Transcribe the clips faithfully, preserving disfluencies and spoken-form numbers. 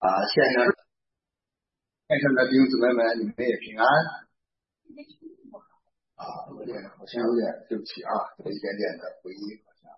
啊，线上线上的弟兄姊妹们，你们也平安啊！有点好像有点对不起啊，有一点点的回音，好像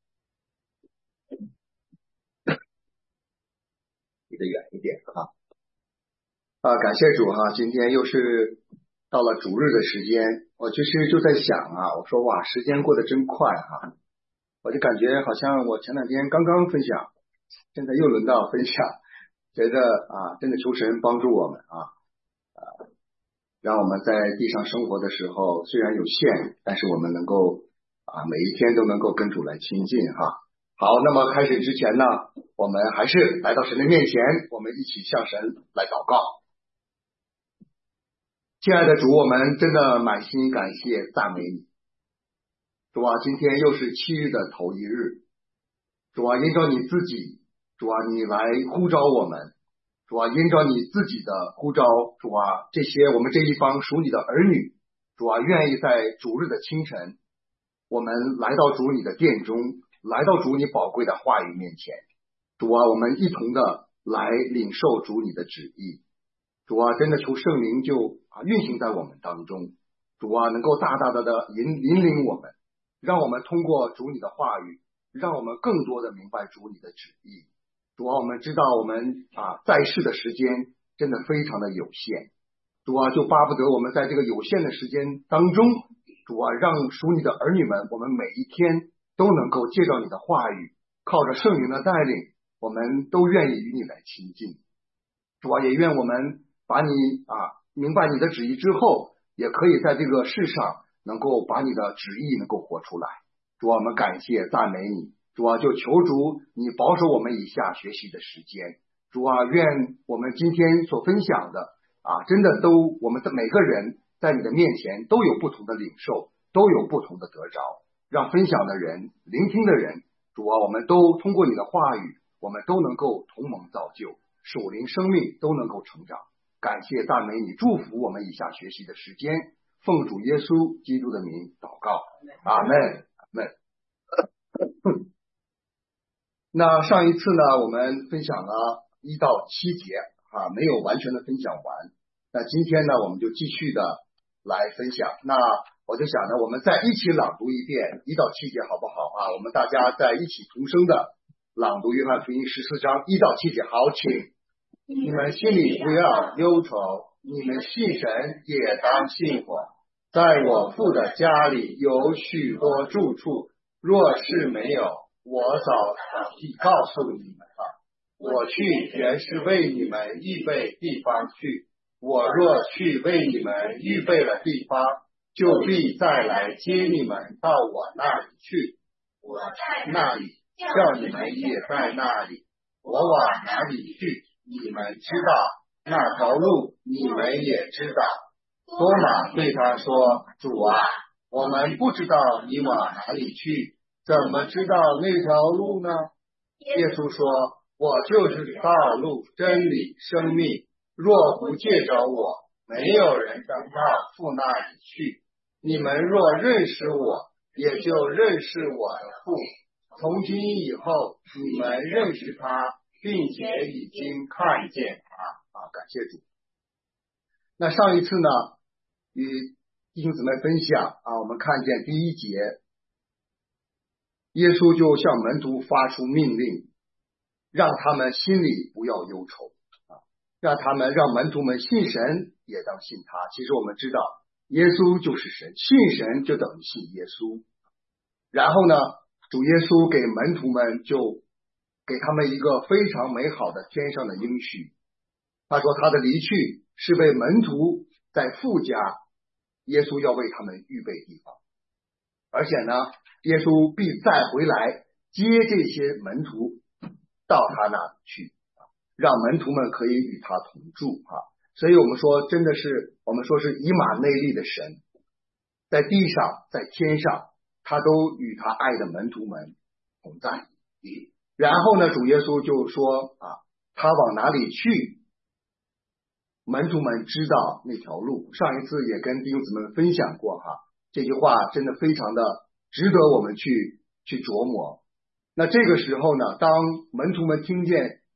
离得远一点啊。啊，感谢主哈、啊，今天又是到了主日的时间，我其实就在想啊，我说哇，时间过得真快哈、啊，我就感觉好像我前两天刚刚分享，现在又轮到分享。觉得啊，真的求神帮助我们啊，呃，让我们在地上生活的时候虽然有限，但是我们能够啊每一天都能够跟主来亲近哈。好，那么开始之前呢，我们还是来到神的面前，我们一起向神来祷告。亲爱的主，我们真的满心感谢赞美你，主啊，今天又是七日的头一日，主啊，因着你自己，主啊，你来呼召我们，主啊，因着你自己的呼召，主啊，这些我们这一帮属你的儿女，主啊，愿意在主日的清晨，我们来到主你的殿中，来到主你宝贵的话语面前，主啊，我们一同的来领受主你的旨意，主啊，真的求圣灵就啊运行在我们当中，主啊，能够大大的的引引领我们，让我们通过主你的话语，让我们更多的明白主你的旨意。主啊，我们知道我们啊在世的时间真的非常的有限，主啊，就巴不得我们在这个有限的时间当中，主啊，让属你的儿女们，我们每一天都能够借着你的话语，靠着圣灵的带领，我们都愿意与你来亲近。主啊，也愿我们把你啊明白你的旨意之后，也可以在这个世上能够把你的旨意能够活出来。主啊，我们感谢赞美你。主啊，就求主你保守我们以下学习的时间。主啊，愿我们今天所分享的啊，真的都我们的每个人在你的面前都有不同的领受，都有不同的得着，让分享的人、聆听的人，主啊，我们都通过你的话语，我们都能够同盟造就，属灵生命都能够成长。感谢赞美你，祝福我们以下学习的时间，奉主耶稣基督的名祷告，阿门，阿门。那上一次呢，我们分享了一到七节啊，没有完全的分享完。那今天呢，我们就继续的来分享。那我就想呢，我们再一起朗读一遍一到七节，好不好啊？我们大家在一起同声的朗读约翰福音十四章一到七节。好，请你们心里不要忧愁，你们信神也当信我。在我父的家里有许多住处，若是没有，我早已告诉你们了。我去原是为你们预备地方去，我若去为你们预备了地方，就必再来接你们到我那里去。我在那里，叫你们也在那里。我往哪里去，你们知道，那条路你们也知道。多马对他说，主啊，我们不知道你往哪里去，怎么知道那条路呢？耶稣说，我就是道路、真理、生命，若不借着我，没有人能到父那里去。你们若认识我，也就认识我的父。从今以后，你们认识他，并且已经看见他。啊，感谢主。那上一次呢，与弟兄姊妹分享啊，我们看见第一节，耶稣就向门徒发出命令，让他们心里不要忧愁啊，让他们让门徒们信神也当信他。其实我们知道，耶稣就是神，信神就等于信耶稣。然后呢，主耶稣给门徒们就给他们一个非常美好的天上的应许。他说他的离去是为门徒在父家，耶稣要为他们预备地方，而且呢，耶稣必再回来接这些门徒到他那里去，让门徒们可以与他同住啊。所以我们说真的是，我们说是以马内利的神，在地上在天上，他都与他爱的门徒们同在。然后呢，主耶稣就说啊，他往哪里去，门徒们知道那条路。上一次也跟弟兄姊妹分享过哈，这句话真的非常的值得我们去去琢磨。那这个时候呢，当门徒们听见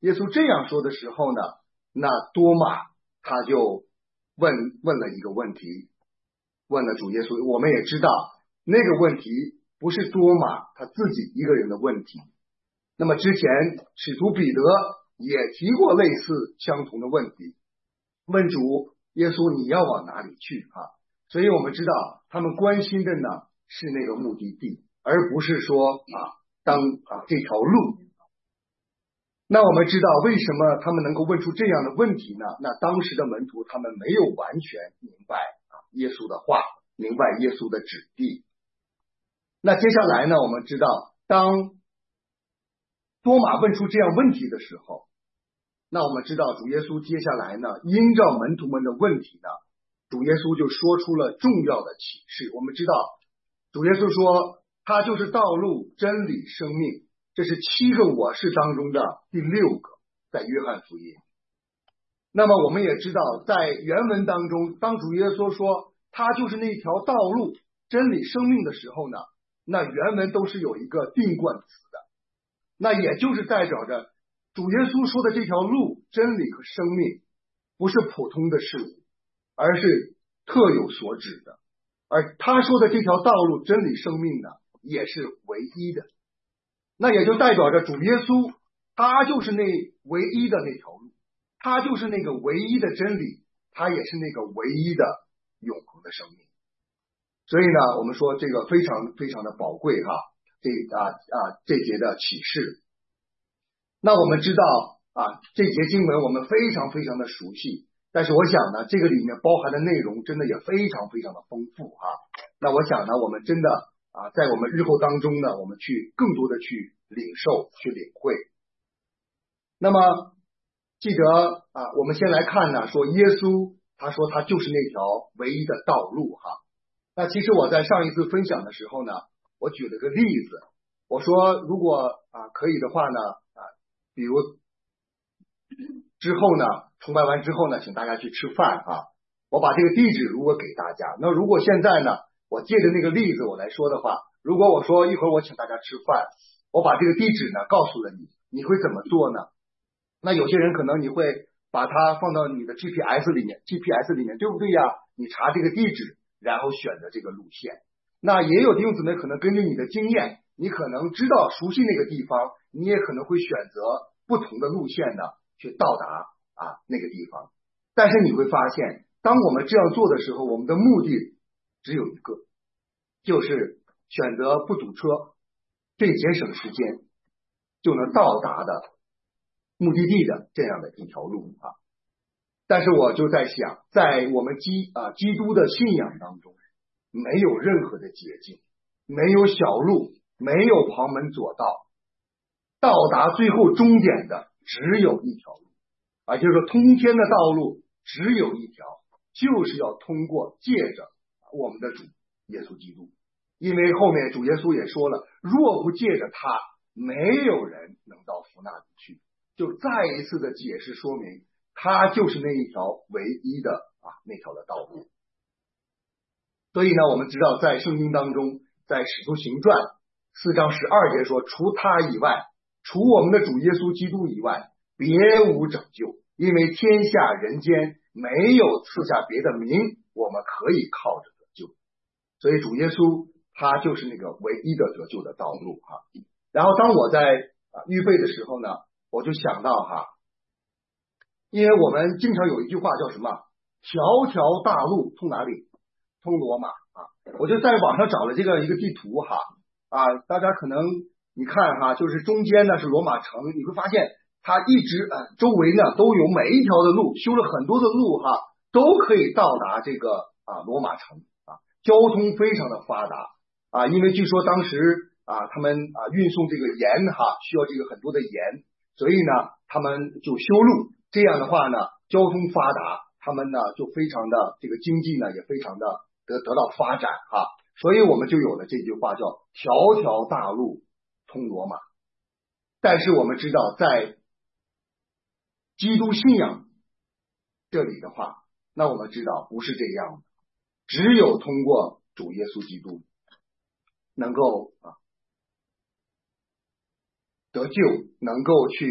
耶稣这样说的时候呢，那多马他就问问了一个问题，问了主耶稣。我们也知道那个问题不是多马他自己一个人的问题，那么之前使徒彼得也提过类似相同的问题，问主耶稣你要往哪里去啊？所以我们知道他们关心的呢是那个目的地，而不是说啊当啊这条路。那我们知道为什么他们能够问出这样的问题呢？那当时的门徒他们没有完全明白啊耶稣的话，明白耶稣的旨意。那接下来呢，我们知道当多马问出这样问题的时候，那我们知道主耶稣接下来呢，因照门徒们的问题呢，主耶稣就说出了重要的启示。我们知道主耶稣说他就是道路真理生命，这是七个我是当中的第六个，在约翰福音。那么我们也知道在原文当中，当主耶稣说他就是那条道路真理生命的时候呢，那原文都是有一个定冠词的，那也就是代表着主耶稣说的这条路真理和生命不是普通的事物，而是特有所指的。而他说的这条道路真理生命呢，也是唯一的，那也就代表着主耶稣他就是那唯一的那条路，他就是那个唯一的真理，他也是那个唯一的永恒的生命。所以呢，我们说这个非常非常的宝贵哈，这啊啊这节的启示。那我们知道啊，这节经文我们非常非常的熟悉，但是我想呢，这个里面包含的内容真的也非常非常的丰富哈。那我想呢，我们真的啊，在我们日后当中呢，我们去更多的去领受、去领会。那么记得啊，我们先来看呢，说耶稣他说他就是那条唯一的道路哈。那其实我在上一次分享的时候呢，我举了个例子，我说如果啊可以的话呢啊，比如之后呢，崇拜完之后呢，请大家去吃饭啊。我把这个地址如果给大家，那如果现在呢，我借着那个例子我来说的话，如果我说一会儿我请大家吃饭，我把这个地址呢告诉了你，你会怎么做呢？那有些人可能你会把它放到你的 G P S 里面 G P S 里面，对不对呀？你查这个地址，然后选择这个路线。那也有弟兄姊妹可能根据你的经验，你可能知道熟悉那个地方，你也可能会选择不同的路线呢去到达啊那个地方。但是你会发现，当我们这样做的时候，我们的目的只有一个，就是选择不堵车，最节省时间就能到达的目的地的这样的一条路啊。但是我就在想，在我们基啊基督的信仰当中，没有任何的捷径，没有小路，没有旁门左道，到达最后终点的只有一条路啊，就是说通天的道路只有一条，就是要通过借着我们的主耶稣基督。因为后面主耶稣也说了，若不借着他，没有人能到父那里去，就再一次的解释说明，他就是那一条唯一的啊那条的道路。所以呢，我们知道在圣经当中，在使徒行传四章十二节说，除他以外，除我们的主耶稣基督以外，别无拯救，因为天下人间没有赐下别的名，我们可以靠着得救。所以主耶稣他就是那个唯一的得救的道路哈。然后当我在啊预备的时候呢，我就想到哈，因为我们经常有一句话叫什么？条条大路通哪里？通罗马啊！我就在网上找了这个一个地图哈啊，大家可能你看哈，就是中间呢是罗马城，你会发现它一直呃周围呢都有每一条的路，修了很多的路哈，都可以到达这个啊罗马城啊，交通非常的发达啊，因为据说当时啊他们啊运送这个盐哈需要这个很多的盐，所以呢他们就修路，这样的话呢交通发达，他们呢就非常的这个经济呢也非常的得得到发展哈，所以我们就有了这句话叫条条大路通罗马。但是我们知道在基督信仰这里的话，那我们知道不是这样的，只有通过主耶稣基督能够啊得救，能够去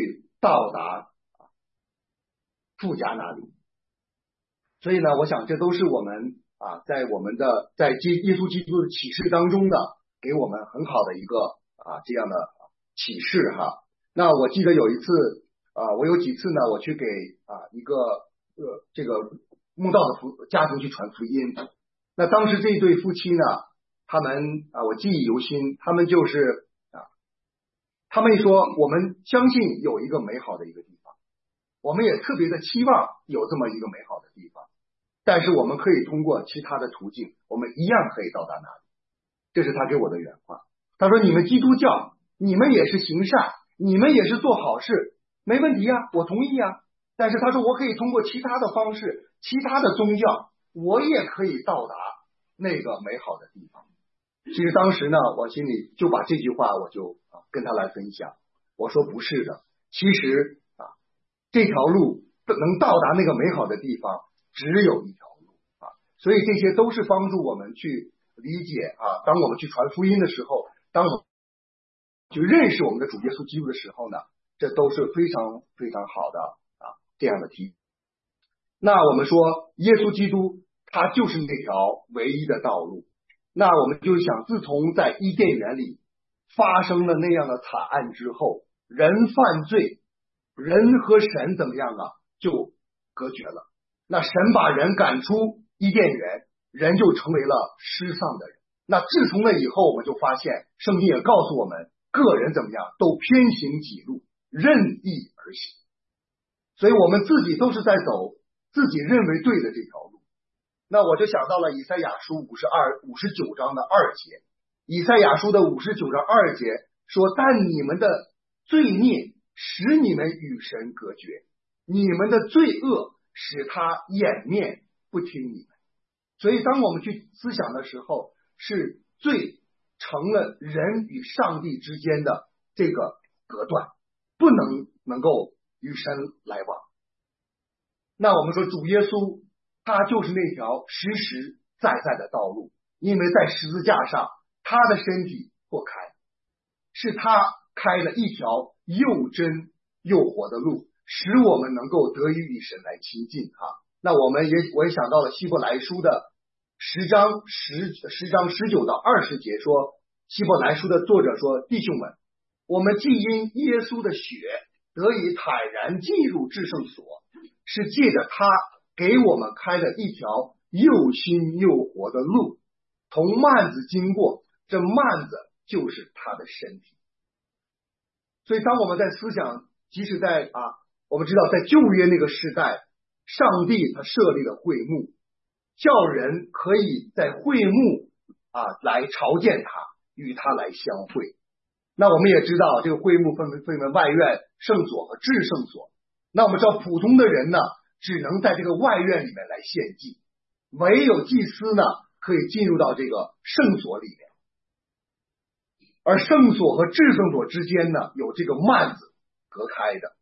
到达父家那里。所以呢，我想这都是我们啊，在我们的在基耶稣基督的启示当中呢，给我们很好的一个啊这样的启示哈。那我记得有一次啊，我有几次呢，我去给啊一个呃这个慕道的福家庭去传福音。那当时这一对夫妻呢，他们啊我记忆犹新，他们就是啊，他们说我们相信有一个美好的一个地方，我们也特别的期望有这么一个美好的地方。但是我们可以通过其他的途径，我们一样可以到达那里。这是他给我的原话。他说你们基督教，你们也是行善，你们也是做好事，没问题呀，我同意呀。但是他说我可以通过其他的方式，其他的宗教，我也可以到达那个美好的地方。其实当时呢，我心里就把这句话我就啊跟他来分享。我说不是的，其实啊这条路能到达那个美好的地方只有一条路啊，所以这些都是帮助我们去理解啊。当我们去传福音的时候，当我们去认识我们的主耶稣基督的时候呢，这都是非常非常好的啊这样的题。那我们说耶稣基督他就是那条唯一的道路。那我们就想，自从在伊甸园里发生了那样的惨案之后，人犯罪，人和神怎么样啊？就隔绝了。那神把人赶出伊甸园，人就成为了失丧的人。那自从那以后，我们就发现圣经也告诉我们，个人怎么样都偏行己路，任意而行。所以我们自己都是在走自己认为对的这条路。那我就想到了以赛亚书五十二五十九章的二节，以赛亚书的五十九章二节说，但你们的罪孽使你们与神隔绝，你们的罪恶使他掩面不听你们。所以当我们去思想的时候，是罪成了人与上帝之间的这个隔断，不能能够与神来往。那我们说主耶稣他就是那条实实在在的道路，因为在十字架上他的身体破开，是他开了一条又真又活的路，使我们能够得以与神来亲近哈。那我们也我也想到了希伯来书的十章十十章十九到二十节说，希伯来书的作者说，弟兄们，我们既因耶稣的血得以坦然进入至圣所，是借着他给我们开了一条又新又活的路，同幔子经过，这幔子就是他的身体。所以当我们在思想，即使在啊，我们知道在旧约那个时代，上帝他设立了会幕，叫人可以在会幕啊来朝见他，与他来相会。那我们也知道这个会幕分为分为外院、圣所和至圣所。那我们知道普通的人呢，只能在这个外院里面来献祭，唯有祭司呢可以进入到这个圣所里面。而圣所和至圣所之间呢，有这个幔子隔开的。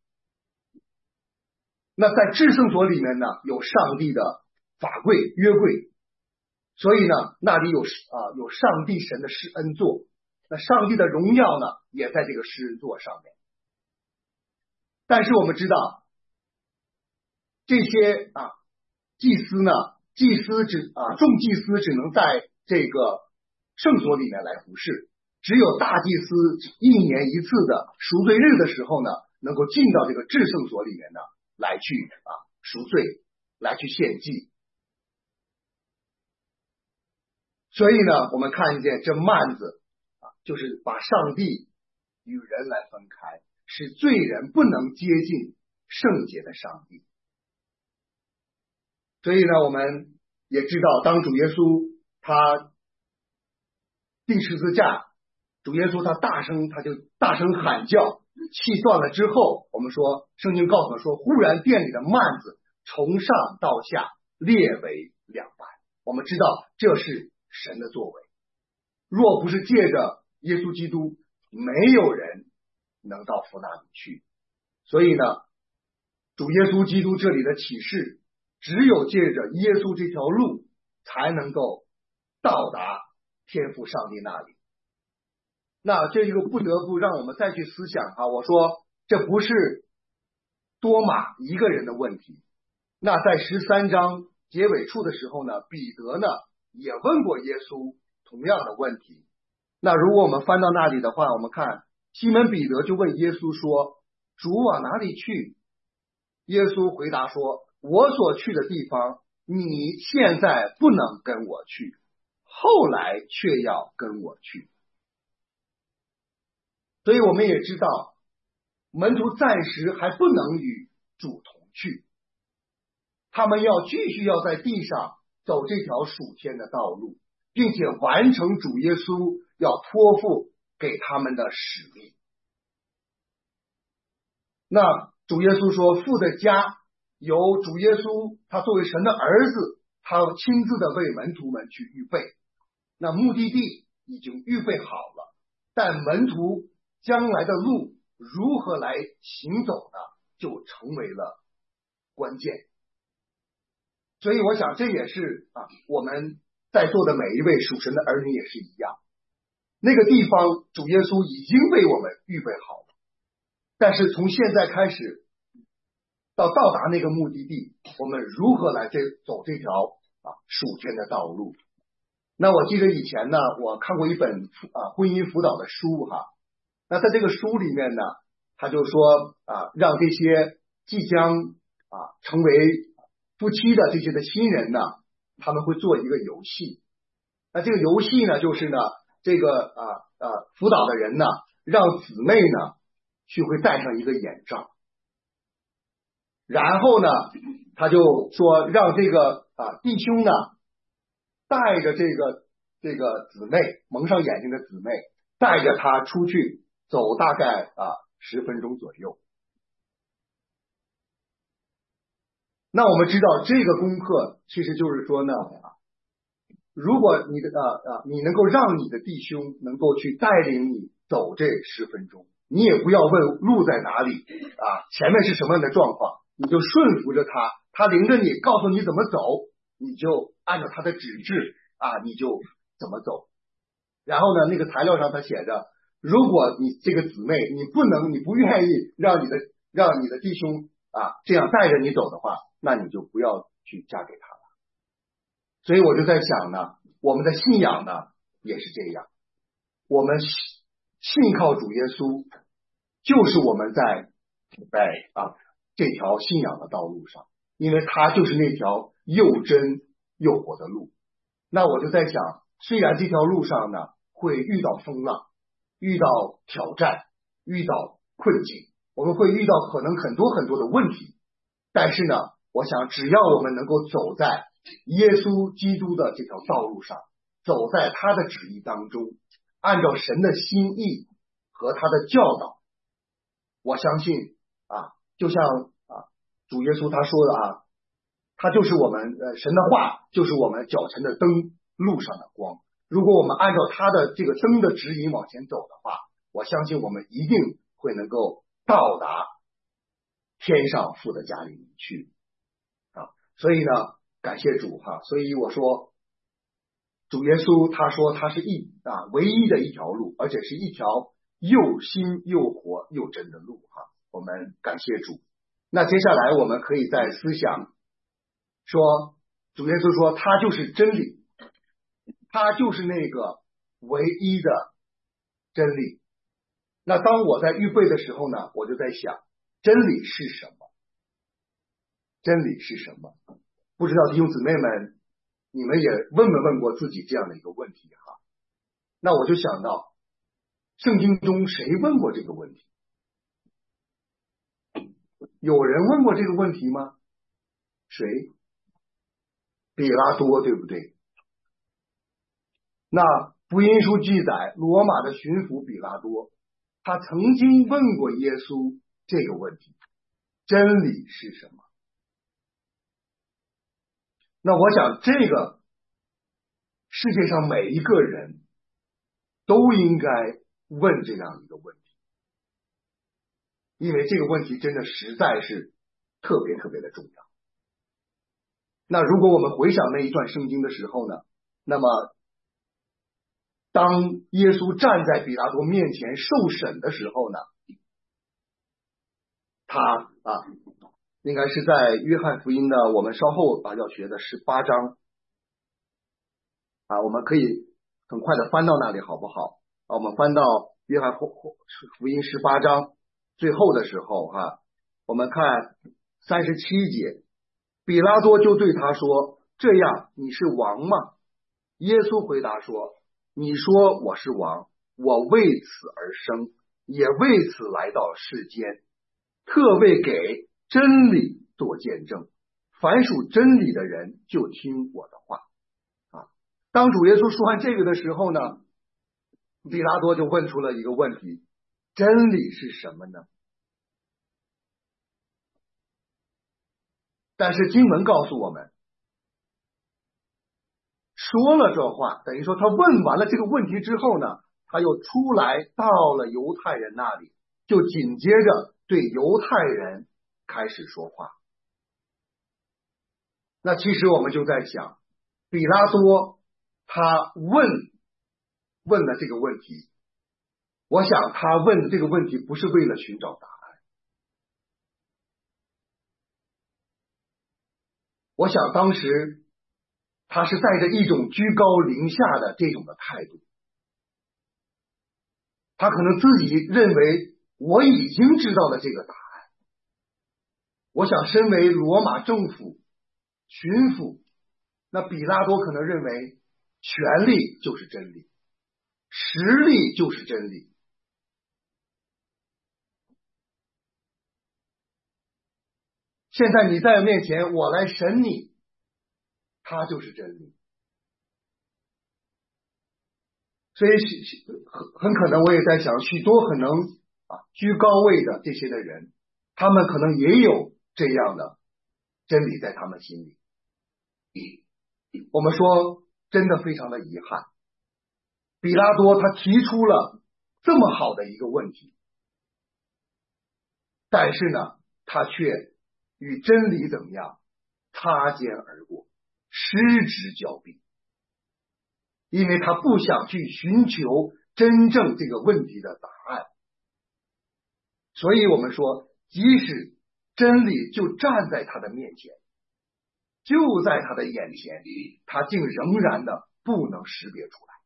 那在至圣所里面呢，有上帝的法柜约柜，所以呢，那里有啊有上帝神的施恩座，那上帝的荣耀呢，也在这个施恩座上面。但是我们知道，这些啊祭司呢，祭司只啊众祭司只能在这个圣所里面来服侍。只有大祭司一年一次的赎罪日的时候呢，能够进到这个至圣所里面呢，来去啊赎罪，来去献祭。所以呢，我们看见这幔子啊，就是把上帝与人来分开，使罪人不能接近圣洁的上帝。所以呢，我们也知道，当主耶稣他钉十字架，主耶稣他大声他就大声喊叫，气断了之后，我们说圣经告诉我们说，忽然殿里的幔子从上到下裂为两半。我们知道这是神的作为，若不是借着耶稣基督，没有人能到父那里去。所以呢，主耶稣基督这里的启示，只有借着耶稣这条路，才能够到达天父上帝那里。那这个不得不让我们再去思想啊，我说这不是多马一个人的问题。那在十三章结尾处的时候呢，彼得呢也问过耶稣同样的问题。那如果我们翻到那里的话，我们看西门彼得就问耶稣说，主往哪里去？耶稣回答说，我所去的地方，你现在不能跟我去，后来却要跟我去。所以我们也知道，门徒暂时还不能与主同去，他们要继续要在地上走这条属天的道路，并且完成主耶稣要托付给他们的使命。那主耶稣说，父的家由主耶稣他作为神的儿子，他亲自的为门徒们去预备。那目的地已经预备好了，但门徒将来的路如何来行走呢，就成为了关键。所以我想这也是啊，我们在座的每一位属神的儿女也是一样，那个地方主耶稣已经为我们预备好了，但是从现在开始到到达那个目的地，我们如何来这走这条啊属天的道路。那我记得以前呢，我看过一本啊婚姻辅导的书哈，那在这个书里面呢，他就说啊，让这些即将啊成为夫妻的这些的新人呢，他们会做一个游戏。那这个游戏呢，就是呢，这个啊啊辅导的人呢，让姊妹呢去会戴上一个眼罩，然后呢，他就说让这个啊弟兄呢带着这个这个姊妹蒙上眼睛的姊妹，带着她出去走大概啊十分钟左右。那我们知道这个功课其实就是说呢，如果你的啊啊你能够让你的弟兄能够去带领你走这十分钟，你也不要问路在哪里啊，前面是什么样的状况，你就顺服着他，他领着你告诉你怎么走，你就按照他的指示啊，你就怎么走。然后呢，那个材料上他写着，如果你这个姊妹你不能你不愿意让你的让你的弟兄啊这样带着你走的话，那你就不要去嫁给他了。所以我就在想呢，我们的信仰呢也是这样，我们信靠主耶稣，就是我们在在啊这条信仰的道路上，因为他就是那条又真又活的路。那我就在想，虽然这条路上呢会遇到风浪，遇到挑战，遇到困境，我们会遇到可能很多很多的问题，但是呢，我想只要我们能够走在耶稣基督的这条道路上，走在他的旨意当中，按照神的心意和他的教导，我相信啊，就像啊主耶稣他说的啊，他就是我们呃神的话就是我们脚前的灯，路上的光。如果我们按照他的这个灯的指引往前走的话，我相信我们一定会能够到达天上父的家里面去啊。所以呢，感谢主哈。所以我说，主耶稣他说他是一啊唯一的一条路，而且是一条又新又活又真的路哈。我们感谢主。那接下来我们可以在思想说，主耶稣说他就是真理，他就是那个唯一的真理。那当我在预备的时候呢，我就在想，真理是什么？真理是什么？不知道弟兄姊妹们，你们也问没问过自己这样的一个问题哈？那我就想到，圣经中谁问过这个问题？有人问过这个问题吗？谁？比拉多，对不对？那福音书记载，罗马的巡抚比拉多，他曾经问过耶稣这个问题：真理是什么？那我想，这个世界上每一个人都应该问这样一个问题，因为这个问题真的实在是特别特别的重要。那如果我们回想那一段圣经的时候呢，那么当耶稣站在比拉多面前受审的时候呢， 他啊，应该是在约翰福音的我们稍后啊要学的十八章啊，我们可以很快的翻到那里好不好？啊，我们翻到约翰福音十八章最后的时候哈、啊，我们看三十七节，比拉多就对他说：“这样你是王吗？”耶稣回答说：“你说我是王，我为此而生，也为此来到世间，特为给真理做见证。凡属真理的人就听我的话。”啊，当主耶稣说完这个的时候呢，比拉多就问出了一个问题：真理是什么呢？但是经文告诉我们，说了这话，等于说他问完了这个问题之后呢，他又出来到了犹太人那里，就紧接着对犹太人开始说话。那其实我们就在想，比拉多他问问了这个问题，我想他问这个问题不是为了寻找答案，我想当时他是带着一种居高临下的这种的态度，他可能自己认为我已经知道了这个答案。我想身为罗马政府巡抚，那比拉多可能认为权力就是真理，实力就是真理。现在你在我面前，我来审你，他就是真理。所以很很可能我也在想，许多可能啊居高位的这些的人，他们可能也有这样的真理在他们心里。我们说真的非常的遗憾，比拉多他提出了这么好的一个问题，但是呢，他却与真理怎么样擦肩而过，失之交臂，因为他不想去寻求真正这个问题的答案。所以我们说，即使真理就站在他的面前，就在他的眼前，他竟仍然的不能识别出来。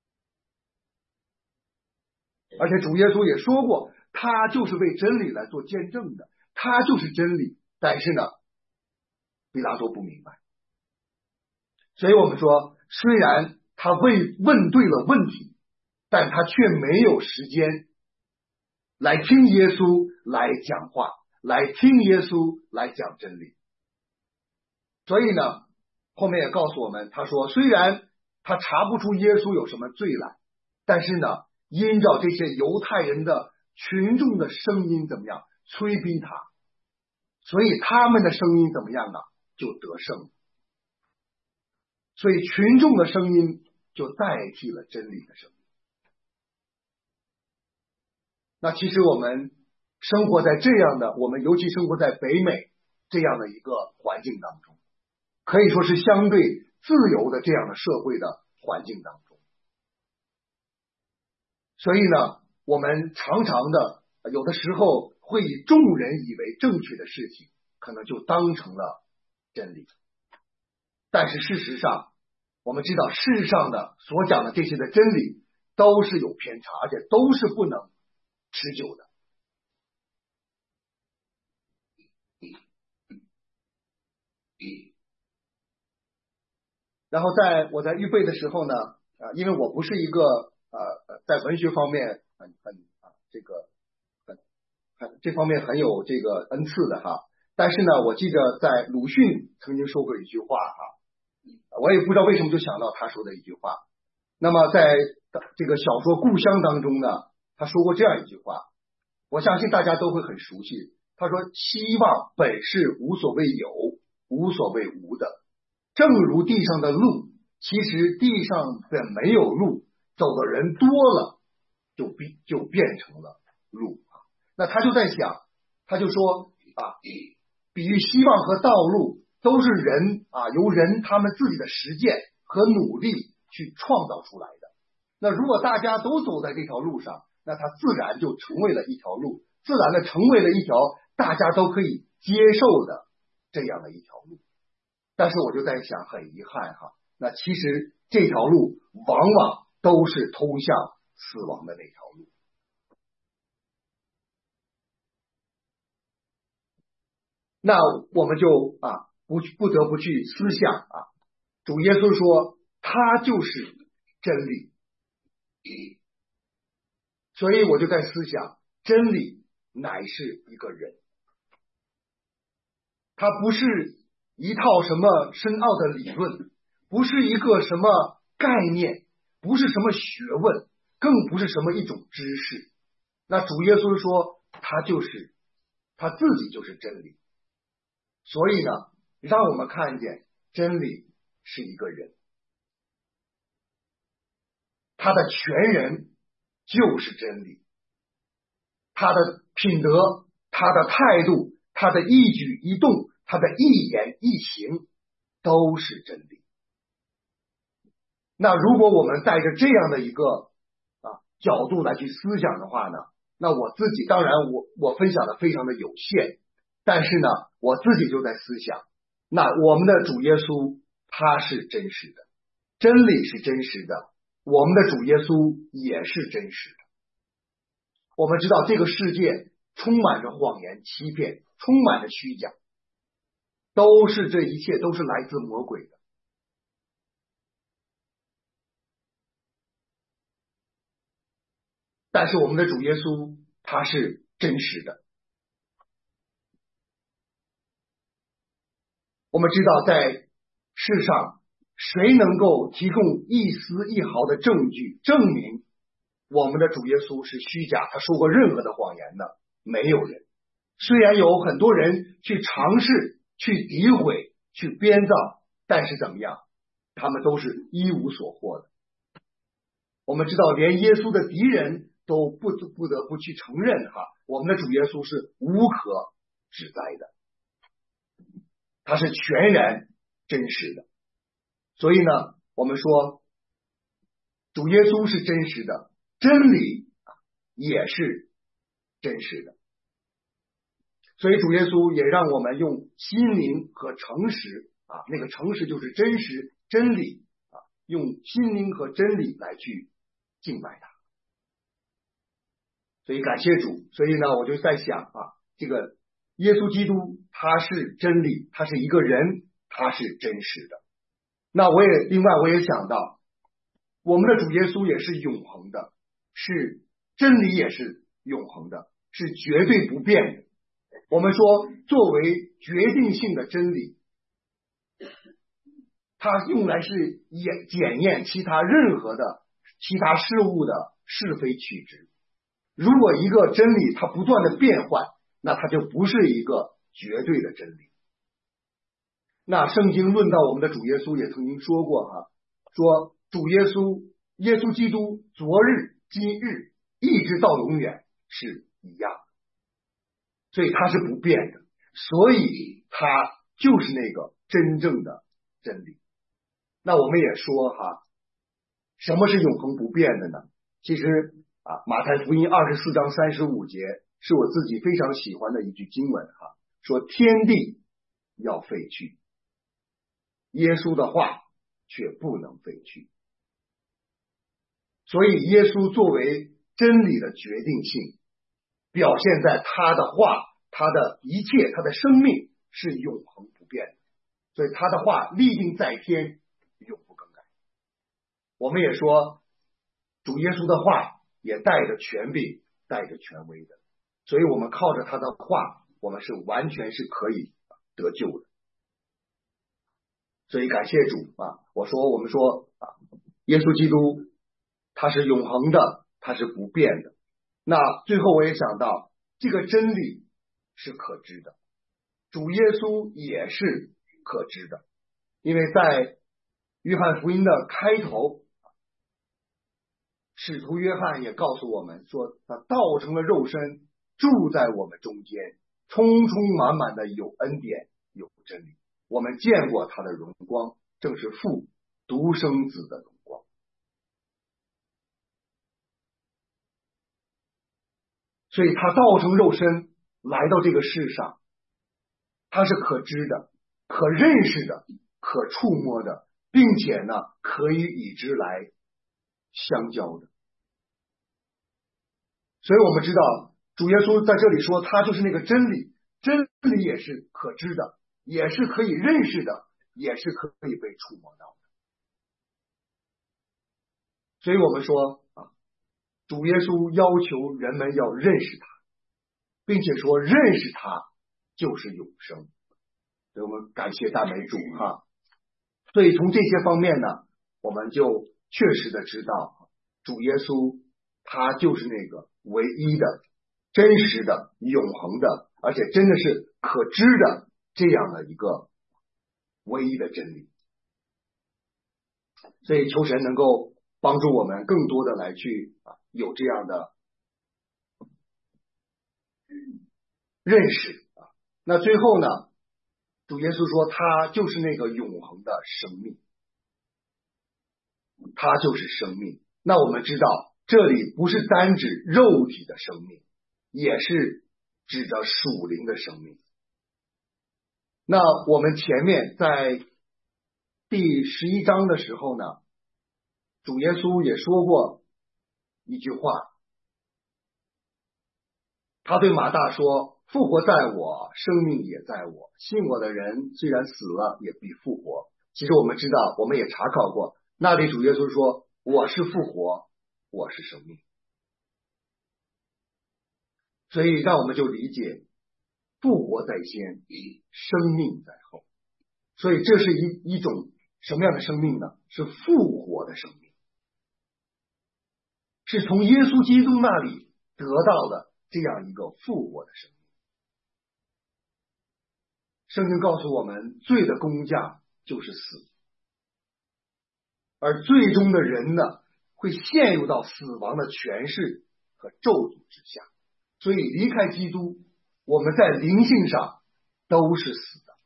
而且主耶稣也说过，他就是为真理来做见证的，他就是真理。但是呢，比拉多不明白。所以我们说，虽然他问问对了问题，但他却没有时间来听耶稣来讲话，来听耶稣来讲真理。所以呢，后面也告诉我们，他说虽然他查不出耶稣有什么罪来，但是呢，因照这些犹太人的群众的声音怎么样催逼他，所以他们的声音怎么样啊，就得胜。所以群众的声音就代替了真理的声音。那其实我们生活在这样的，我们尤其生活在北美这样的一个环境当中，可以说是相对自由的这样的社会的环境当中。所以呢，我们常常的有的时候会以众人以为正确的事情，可能就当成了真理。但是事实上，我们知道世上的所讲的这些的真理都是有偏差，而且都是不能持久的。然后在我在预备的时候呢，啊，因为我不是一个呃在文学方面很很啊这个很很这方面很有这个恩赐的哈，但是呢，我记得在鲁迅曾经说过一句话哈，我也不知道为什么就想到他说的一句话。那么在这个小说《故乡》当中呢，他说过这样一句话，我相信大家都会很熟悉。他说：“希望本是无所谓有，无所谓无的。正如地上的路，其实地上本没有路，走的人多了，就变就变成了路。”那他就在想，他就说啊，比喻希望和道路都是人啊，由人他们自己的实践和努力去创造出来的。那如果大家都走在这条路上，那它自然就成为了一条路， 自然的成为了一条大家都可以接受的这样的一条路。但是我就在想，很遗憾哈，那其实这条路往往都是通向死亡的那条路。那我们就啊不不得不去思想啊，主耶稣说他就是真理，所以我就在思想，真理乃是一个人，它不是一套什么深奥的理论，不是一个什么概念，不是什么学问，更不是什么一种知识。那主耶稣说他就是他自己就是真理，所以呢让我们看见真理是一个人，他的全人就是真理，他的品德，他的态度，他的一举一动，他的一言一行都是真理。那如果我们带着这样的一个啊角度来去思想的话呢，那我自己当然我我分享的非常的有限，但是呢我自己就在思想，那我们的主耶稣他是真实的，真理是真实的，我们的主耶稣也是真实的。我们知道这个世界充满着谎言欺骗，充满着虚假，都是这一切都是来自魔鬼的。但是我们的主耶稣他是真实的。我们知道在世上谁能够提供一丝一毫的证据证明我们的主耶稣是虚假，他说过任何的谎言呢？没有人。虽然有很多人去尝试去诋毁去编造，但是怎么样，他们都是一无所获的。我们知道连耶稣的敌人都不不得不去承认哈，我们的主耶稣是无可指摘的，他是全然真实的。所以呢我们说主耶稣是真实的，真理也是真实的。所以主耶稣也让我们用心灵和诚实啊，那个诚实就是真实真理啊，用心灵和真理来去敬拜他。所以感谢主，所以呢我就在想啊，这个耶稣基督他是真理，他是一个人，他是真实的。那我也另外我也想到，我们的主耶稣也是永恒的，是真理也是永恒的，是绝对不变的。我们说作为决定性的真理，它用来是检检验其他任何的其他事物的是非曲直。如果一个真理它不断的变换，那它就不是一个绝对的真理。那圣经论到我们的主耶稣也曾经说过哈，说主耶稣耶稣基督昨日今日一直到永远是一样的，所以它是不变的，所以它就是那个真正的真理。那我们也说哈，什么是永恒不变的呢？其实啊，马太福音二十四章三十五节是我自己非常喜欢的一句经文哈，说天地要废去，耶稣的话却不能废去。所以耶稣作为真理的决定性，表现在他的话，他的一切，他的生命是永恒不变的，所以他的话立定在天，永不更改。我们也说主耶稣的话也带着权柄，带着权威的，所以我们靠着他的话，我们是完全是可以得救的。所以感谢主啊！我说我们说啊，耶稣基督他是永恒的，他是不变的。那最后我也想到，这个真理是可知的，主耶稣也是可知的，因为在约翰福音的开头，使徒约翰也告诉我们说，他道成了肉身，住在我们中间，充充满满的有恩典有真理，我们见过他的荣光，正是父独生子的荣光。 所以他道成肉身来到这个世上，他是可知的、可认识的、可触摸的，并且呢可以与之来相交的。所以我们知道主耶稣在这里说他就是那个真理，真理也是可知的，也是可以认识的，也是可以被触摸到的。所以我们说啊，主耶稣要求人们要认识他，并且说认识他就是永生。所以我们感谢赞美主哈。所以从这些方面呢，我们就确实的知道主耶稣他就是那个唯一的、真实的、永恒的，而且真的是可知的这样的一个唯一的真理。所以求神能够帮助我们更多的来去啊有这样的认识啊。那最后呢，主耶稣说他就是那个永恒的生命，他就是生命。那我们知道这里不是单指肉体的生命，也是指着属灵的生命。那我们前面在第十一章的时候呢，主耶稣也说过一句话，他对马大说，复活在我，生命也在我，信我的人虽然死了也必复活。其实我们知道，我们也查考过，那里主耶稣说我是复活，我是生命。所以让我们就理解复活在先，生命在后。所以这是一一种什么样的生命呢？是复活的生命，是从耶稣基督那里得到的这样一个复活的生命。圣经告诉我们，罪的工价就是死，而最终的人呢，会陷入到死亡的权势和咒诅之下。所以离开基督，我们在灵性上都是死的。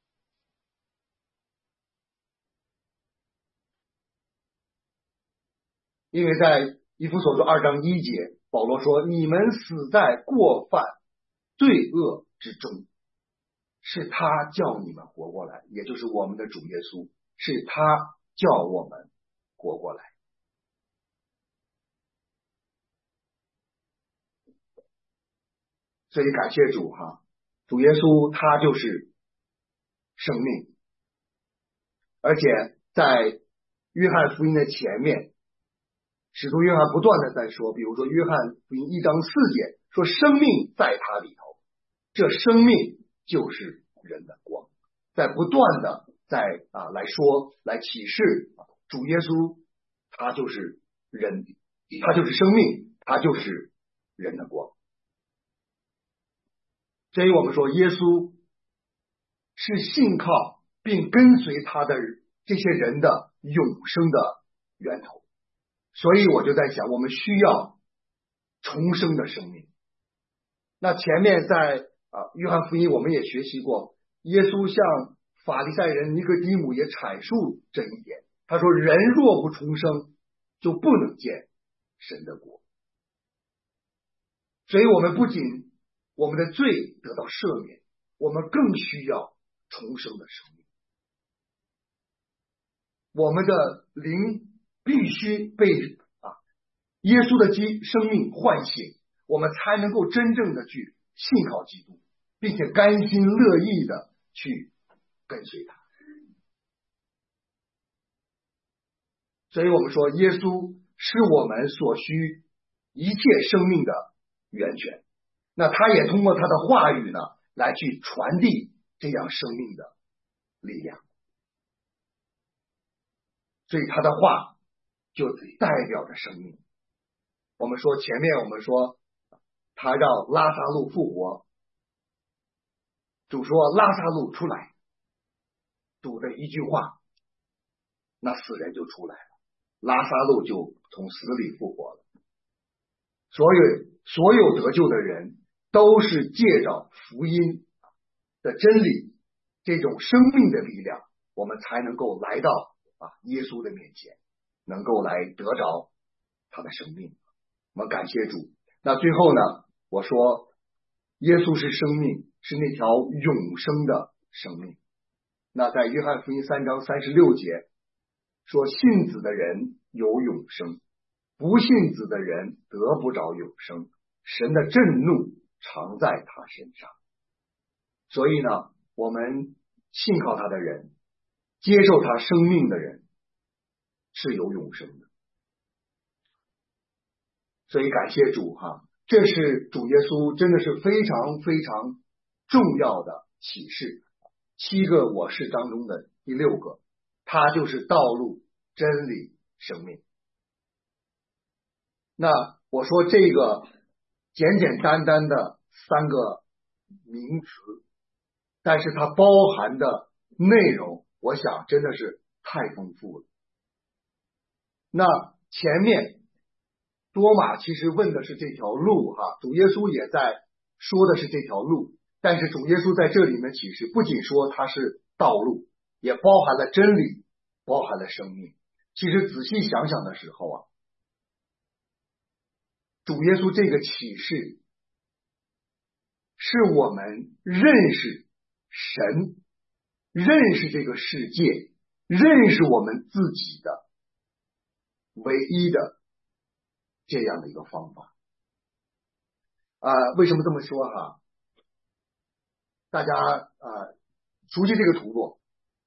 因为在以弗所书二章一节，保罗说，你们死在过犯罪恶之中，是他叫你们活过来，也就是我们的主耶稣，是他叫我们活过来。所以感谢主哈，主耶稣他就是生命。而且在约翰福音的前面，使徒约翰不断的在说，比如说约翰福音一章四节说，生命在他里头，这生命就是人的光，在不断的在啊来说来启示主耶稣他就是人，他就是生命，他就是人的光。所以我们说耶稣是信靠并跟随他的这些人的永生的源头。所以我就在想，我们需要重生的生命。那前面在啊约翰福音我们也学习过，耶稣向法利赛人尼哥底母也阐述这一点，他说人若不重生，就不能见神的国。所以我们不仅我们的罪得到赦免，我们更需要重生的生命。我们的灵必须被啊耶稣的基生命唤醒，我们才能够真正的去信靠基督，并且甘心乐意的去跟随他。所以我们说耶稣是我们所需一切生命的源泉，那他也通过他的话语呢来去传递这样生命的力量。所以他的话就代表着生命。我们说前面我们说他让拉撒路复活，主说拉撒路出来，主的一句话，那死人就出来了，拉撒路就从死里复活了。所有所有得救的人都是借着福音的真理，这种生命的力量，我们才能够来到啊耶稣的面前，能够来得着他的生命。我们感谢主。那最后呢， 我说耶稣是生命，是那条永生的生命。那在约翰福音三章三十六节说，信子的人有永生，不信子的人得不着永生，神的震怒常在他身上。所以呢，我们信靠他的人，接受他生命的人是有永生的。所以感谢主哈，这是主耶稣真的是非常非常重要的启示。七个我是当中的第六个，他就是道路、真理、生命。那我说这个简简单单的三个名词，但是它包含的内容，我想真的是太丰富了。那前面多马其实问的是这条路哈，主耶稣也在说的是这条路，但是主耶稣在这里面启示不仅说它是道路，也包含了真理，包含了生命。其实仔细想想的时候啊，主耶稣这个启示是我们认识神，认识这个世界，认识我们自己的唯一的这样的一个方法啊、呃。为什么这么说哈？大家啊、呃、熟悉这个图不？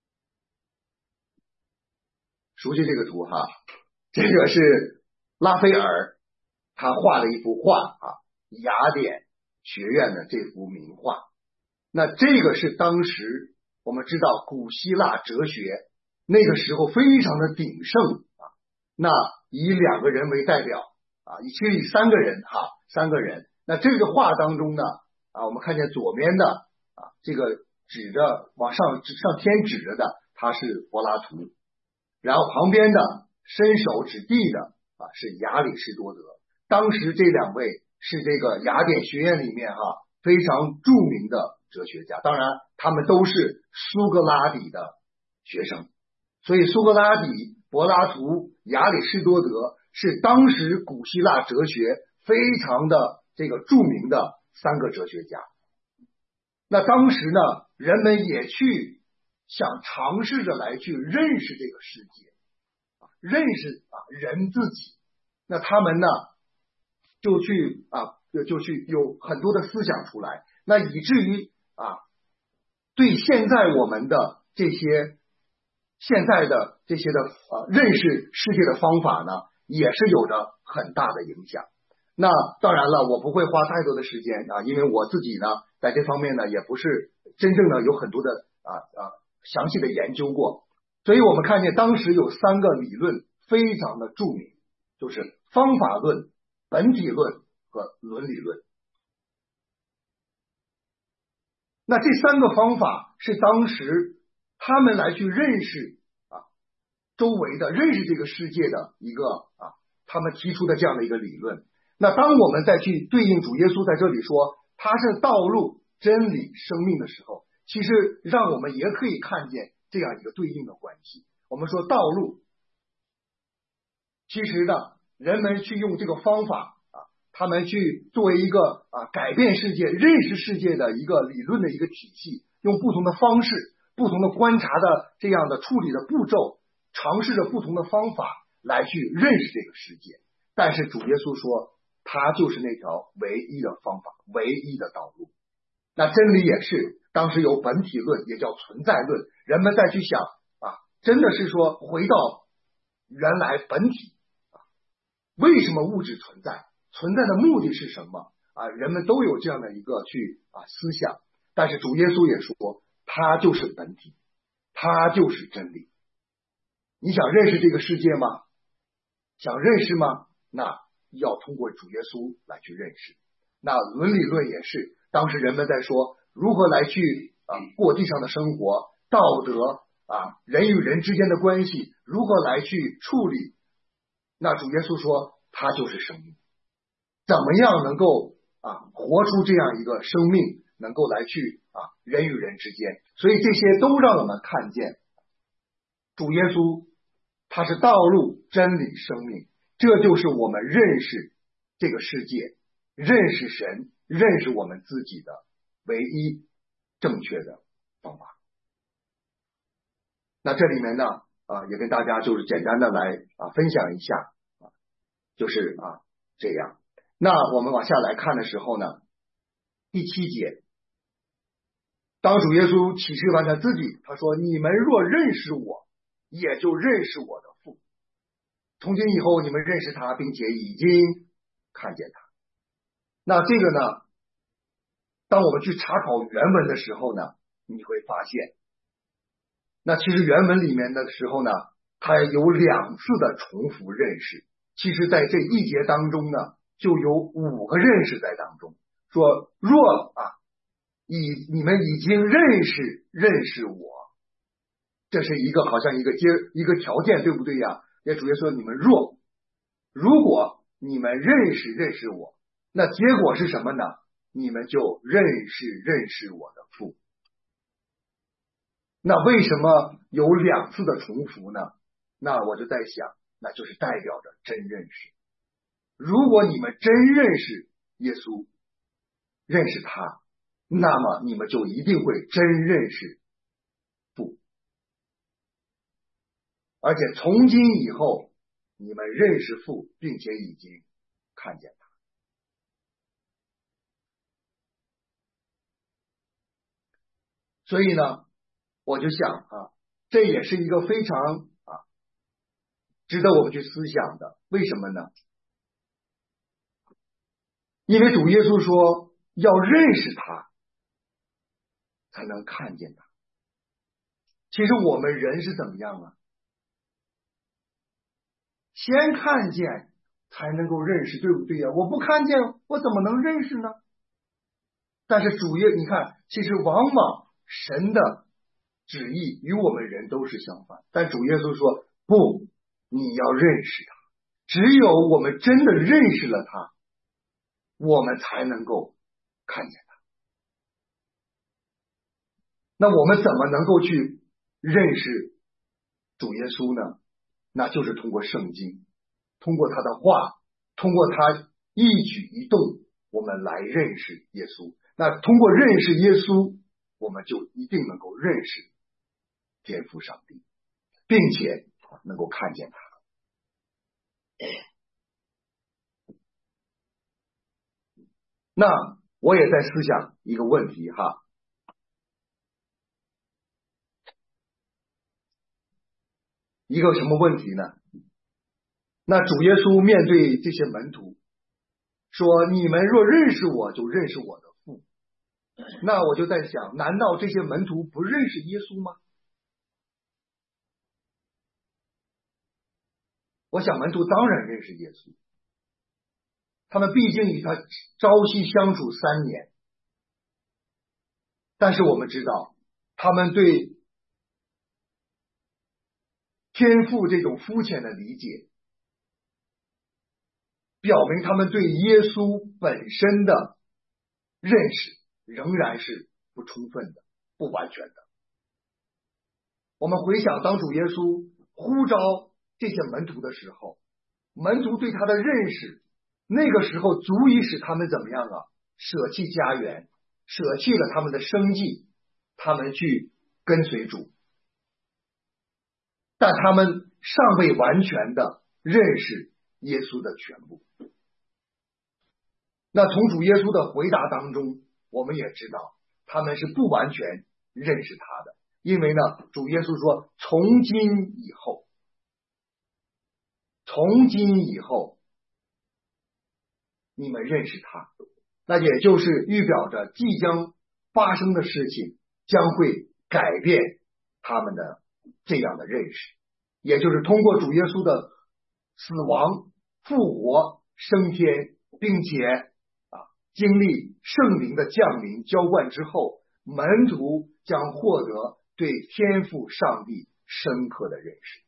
熟悉这个图哈，这个是拉斐尔他画了一幅画啊，雅典学院的这幅名画。那这个是当时我们知道古希腊哲学那个时候非常的鼎盛啊。那以两个人为代表啊，其实以三个人哈，三个人。那这个画当中呢啊，我们看见左边的啊，这个指着往上指上天指着的，他是柏拉图。然后旁边的伸手指地的啊是亚里士多德。当时这两位是这个雅典学院里面哈非常著名的哲学家，当然他们都是苏格拉底的学生。所以苏格拉底、柏拉图、亚里士多德是当时古希腊哲学非常的这个著名的三个哲学家。那当时呢，人们也去想尝试着来去认识这个世界，认识啊人自己。那他们呢就去啊就就去有很多的思想出来，那以至于啊对现在我们的这些现在的这些的啊认识世界的方法呢，也是有着很大的影响。那当然了，我不会花太多的时间啊，因为我自己呢在这方面呢也不是真正的有很多的啊啊详细的研究过。所以我们看见当时有三个理论非常的著名，就是方法论、本体论和伦理论。那这三个方法是当时他们来去认识啊周围的认识这个世界的一个啊他们提出的这样的一个理论。那当我们再去对应主耶稣在这里说他是道路、真理、生命的时候，其实让我们也可以看见这样一个对应的关系。我们说道路，其实呢人们去用这个方法啊，他们去作为一个啊改变世界、认识世界的一个理论的一个体系，用不同的方式、不同的观察的这样的处理的步骤，尝试着不同的方法来去认识这个世界。但是主耶稣说他就是那条唯一的方法，唯一的道路。那真理也是，当时有本体论，也叫存在论，人们再去想啊，真的是说回到原来本体啊，为什么物质存在，存在的目的是什么啊？人们都有这样的一个去啊思想。但是主耶稣也说他就是本体，他就是真理。你想认识这个世界吗？想认识吗？那要通过主耶稣来去认识。那伦理论也是，当时人们在说如何来去啊过地上的生活，道德啊人与人之间的关系如何来去处理。那主耶稣说他就是生命，怎么样能够啊活出这样一个生命，能够来去啊人与人之间。所以这些都让我们看见主耶稣他是道路、真理、生命，这就是我们认识这个世界认识神、认识我们自己的唯一正确的方法。那这里面呢，啊，也跟大家就是简单的来啊分享一下啊，就是啊这样。那我们往下来看的时候呢，第七节，当主耶稣启示完他自己，他说：“你们若认识我，也就认识我的父。从今以后，你们认识他，并且已经看见他。”那这个呢，当我们去查考原文的时候呢，你会发现，那其实原文里面的时候呢，它有两次的重复认识。其实在这一节当中呢，就有五个认识在当中。说若啊，以你们已经认识认识我，这是一个好像一个接一个条件，对不对呀？也主要说你们若，如果你们认识认识我，那结果是什么呢？你们就认识认识我的父。那为什么有两次的重复呢？那我就在想，那就是代表着真认识。如果你们真认识耶稣，认识他，那么你们就一定会真认识父。而且从今以后，你们认识父，并且已经看见他。所以呢，我就想啊，这也是一个非常啊值得我们去思想的。为什么呢？因为主耶稣说要认识他，才能看见他。其实我们人是怎么样啊？先看见才能够认识，对不对呀？我不看见，我怎么能认识呢？但是主耶，你看，其实往往神的旨意与我们人都是相反，但主耶稣说不，你要认识他。只有我们真的认识了他，我们才能够看见他。那我们怎么能够去认识主耶稣呢？那就是通过圣经，通过他的话，通过他一举一动，我们来认识耶稣。那通过认识耶稣，我们就一定能够认识天父上帝，并且能够看见他。那我也在思想一个问题哈，一个什么问题呢？那主耶稣面对这些门徒说：“你们若认识我，就认识我的父。”那我就在想，难道这些门徒不认识耶稣吗？我想门徒当然认识耶稣，他们毕竟与他朝夕相处三年。但是我们知道，他们对天父这种肤浅的理解，表明他们对耶稣本身的认识仍然是不充分的、不完全的。我们回想当主耶稣呼召这些门徒的时候，门徒对他的认识，那个时候足以使他们怎么样啊？舍弃家园，舍弃了他们的生计，他们去跟随主。但他们尚未完全的认识耶稣的全部。那从主耶稣的回答当中，我们也知道他们是不完全认识他的，因为呢，主耶稣说从今以后，从今以后你们认识他，那也就是预表着即将发生的事情将会改变他们的这样的认识，也就是通过主耶稣的死亡、复活、升天，并且啊经历圣灵的降临浇灌之后，门徒将获得对天父上帝深刻的认识。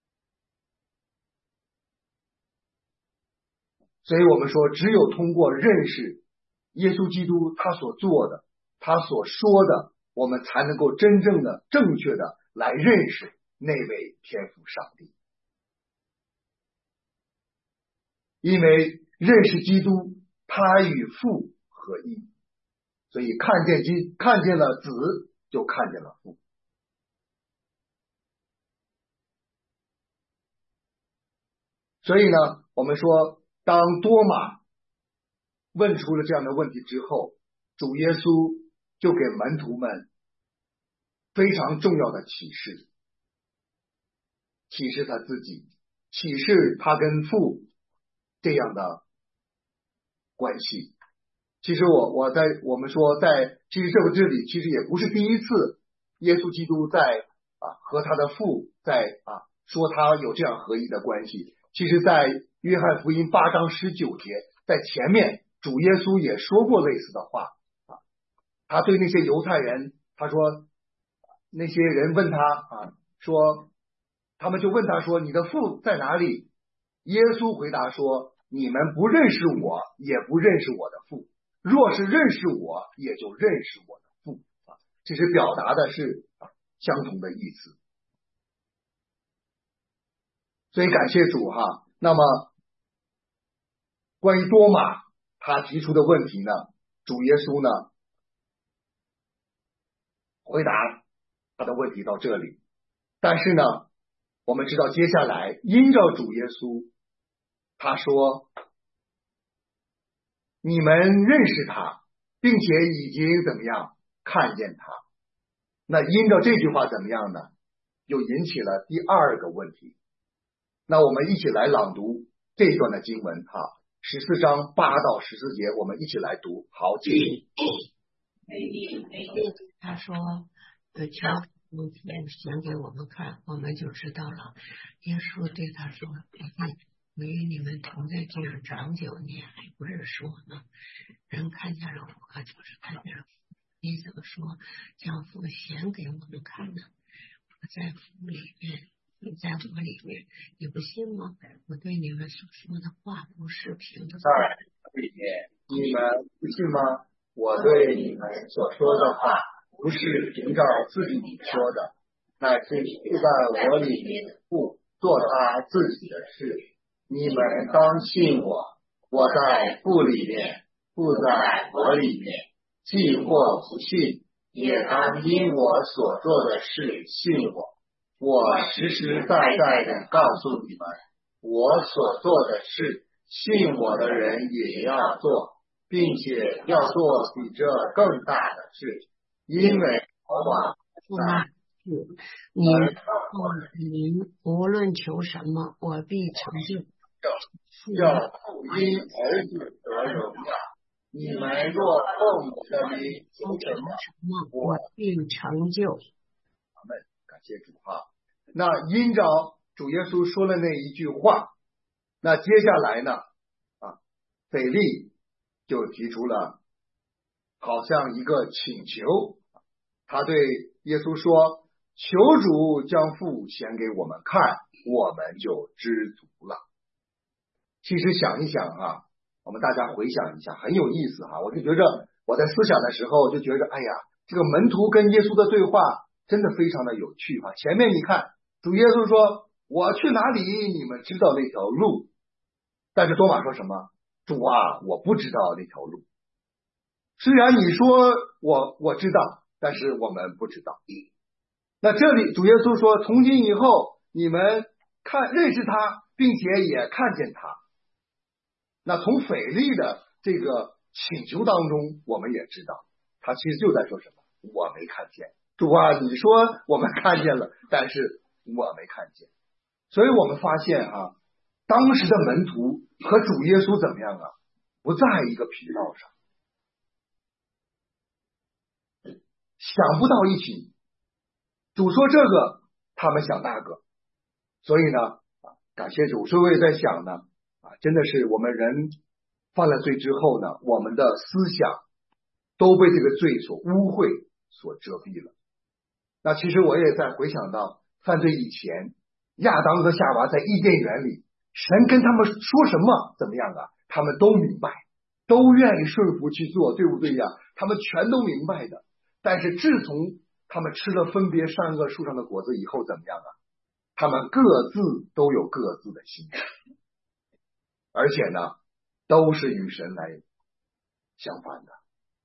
所以我们说，只有通过认识耶稣基督他所做的、他所说的，我们才能够真正的、正确的来认识那位天父上帝。因为认识基督， 他与父合一，所以看见基看见了子，就看见了父。所以呢，我们说，当多马问出了这样的问题之后，主耶稣就给门徒们非常重要的启示，启示他自己，启示他跟父这样的关系。其实我我在我们说在其实这个这里其实也不是第一次耶稣基督在啊和他的父在啊说他有这样合一的关系。其实在约翰福音八章十九节，在前面主耶稣也说过类似的话啊，他对那些犹太人他说，那些人问他啊说，他们就问他说，你的父在哪里？耶稣回答说，你们不认识我，也不认识我的父，若是认识我，也就认识我的父啊，其实表达的是啊相同的意思。所以感谢主哈。那么关于多马他提出的问题呢，主耶稣呢回答他的问题到这里，但是呢我们知道接下来因着主耶稣他说，你们认识他，并且已经怎么样看见他，那因着这句话怎么样呢，又引起了第二个问题。那我们一起来朗读这一段的经文哈，十四章八到十四节，我们一起来读。好，请。 他说呃，将福显给我们看，我们就知道了。耶稣对他说，我与你们同在这样长久，你还不是说呢？人看见了我，就是看见了父。你怎么说将福显给我们看呢？我在父里面，你在我里面，你不信吗？我对你们所说的话不是凭着在里面，你们不信吗？我对你们所说的话不是凭照自己说的，乃是住在我里面的父做他自己的事。你们当信我，我在父里面，父在我里面。既或不信，也当因我所做的事信我。我实实在在的告诉你们，我所做的事，信我的人也要做，并且要做比这更大的事，因为我那是你您无论求什么，我必成就。 叫父因儿子得荣耀。你们若奉我的名求什么， 我必成就。 阿们，感谢主哈。那因着主耶稣说了那一句话，那接下来呢啊，腓利就提出了好像一个请求，他对耶稣说，求主将父显给我们看，我们就知足了。其实想一想啊，我们大家回想一下，很有意思哈。我就觉着我在思想的时候就觉着，哎呀，这个门徒跟耶稣的对话真的非常的有趣哈。前面你看主耶稣说，我去哪里你们知道那条路，但是多马说什么？主啊，我不知道那条路。虽然你说我我知道，但是我们不知道。那这里主耶稣说，从今以后你们看认识他，并且也看见他。那从腓利的这个请求当中，我们也知道他其实就在说什么，我没看见。主啊，你说我们看见了，但是我没看见。所以我们发现啊，当时的门徒和主耶稣怎么样啊，不在一个频道上，想不到一起。主说这个，他们想那个。所以呢感谢主。所以我也在想呢啊，真的是我们人犯了罪之后呢，我们的思想都被这个罪所污秽所遮蔽了。那其实我也在回想到犯罪以前，亚当和夏娃在伊甸园里，神跟他们说什么怎么样啊，他们都明白，都愿意顺服去做，对不对呀？他们全都明白的。但是自从他们吃了分别善恶树上的果子以后怎么样啊，他们各自都有各自的心，而且呢都是与神来相反的。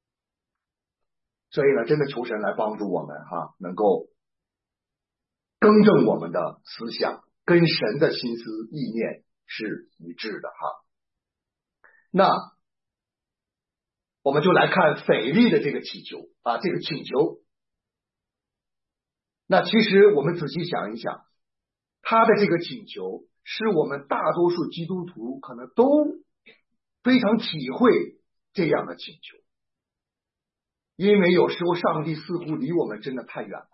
所以呢，真的求神来帮助我们哈，能够更正我们的思想，跟神的心思意念是一致的哈。那我们就来看腓力的这个祈求啊，这个请求。那其实我们仔细想一想，他的这个请求是我们大多数基督徒可能都非常体会这样的请求，因为有时候上帝似乎离我们真的太远了，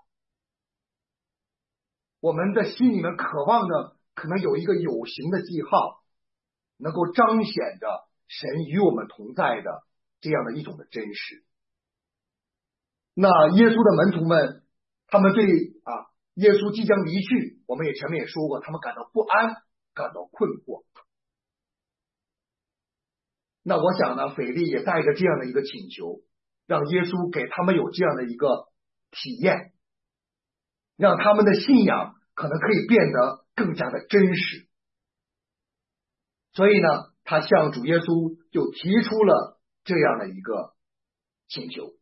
我们的心里面渴望的可能有一个有形的记号，能够彰显着神与我们同在的这样的一种的真实。那耶稣的门徒们，他们对啊耶稣即将离去，我们也前面也说过，他们感到不安，感到困惑。那我想呢，腓力也带着这样的一个请求，让耶稣给他们有这样的一个体验，让他们的信仰可能可以变得更加的真实。所以呢，他向主耶稣就提出了这样的一个请求。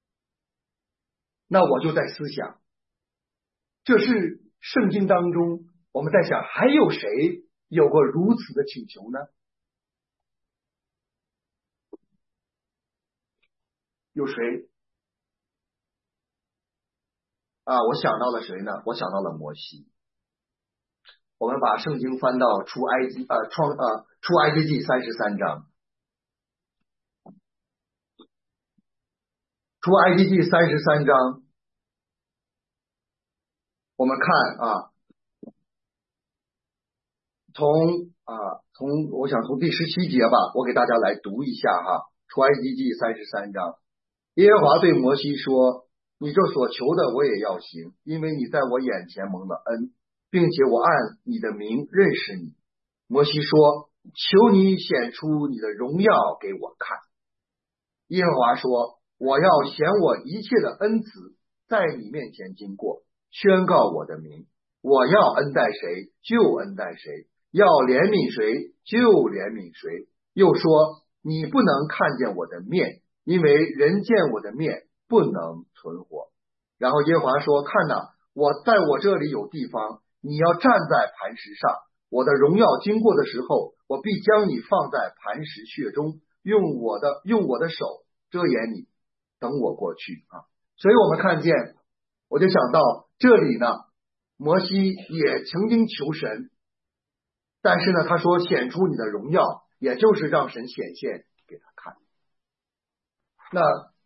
那我就在思想，这是圣经当中，我们在想还有谁有过如此的请求呢？有谁啊？我想到了谁呢？我想到了摩西。我们把圣经翻到出埃及呃创呃出埃及记三十三章，出埃及记三十三章，我们看啊，从啊从我想从第十七节吧，我给大家来读一下哈，出埃及记三十三章，耶和华对摩西说：“你这所求的我也要行，因为你在我眼前蒙了恩，并且我按你的名认识你。”摩西说：“求你显出你的荣耀给我看。”耶和华说：“我要显我一切的恩慈在你面前经过，宣告我的名。我要恩待谁就恩待谁，要怜悯谁就怜悯谁。又说：你不能看见我的面，因为人见我的面不能存活。”然后耶和华说：“看哪，我在我这里有地方，你要站在磐石上。我的荣耀经过的时候，我必将你放在磐石穴中，用我的用我的手遮掩你，等我过去啊。”所以我们看见，我就想到这里呢，摩西也曾经求神，但是呢，他说显出你的荣耀，也就是让神显现给他看。那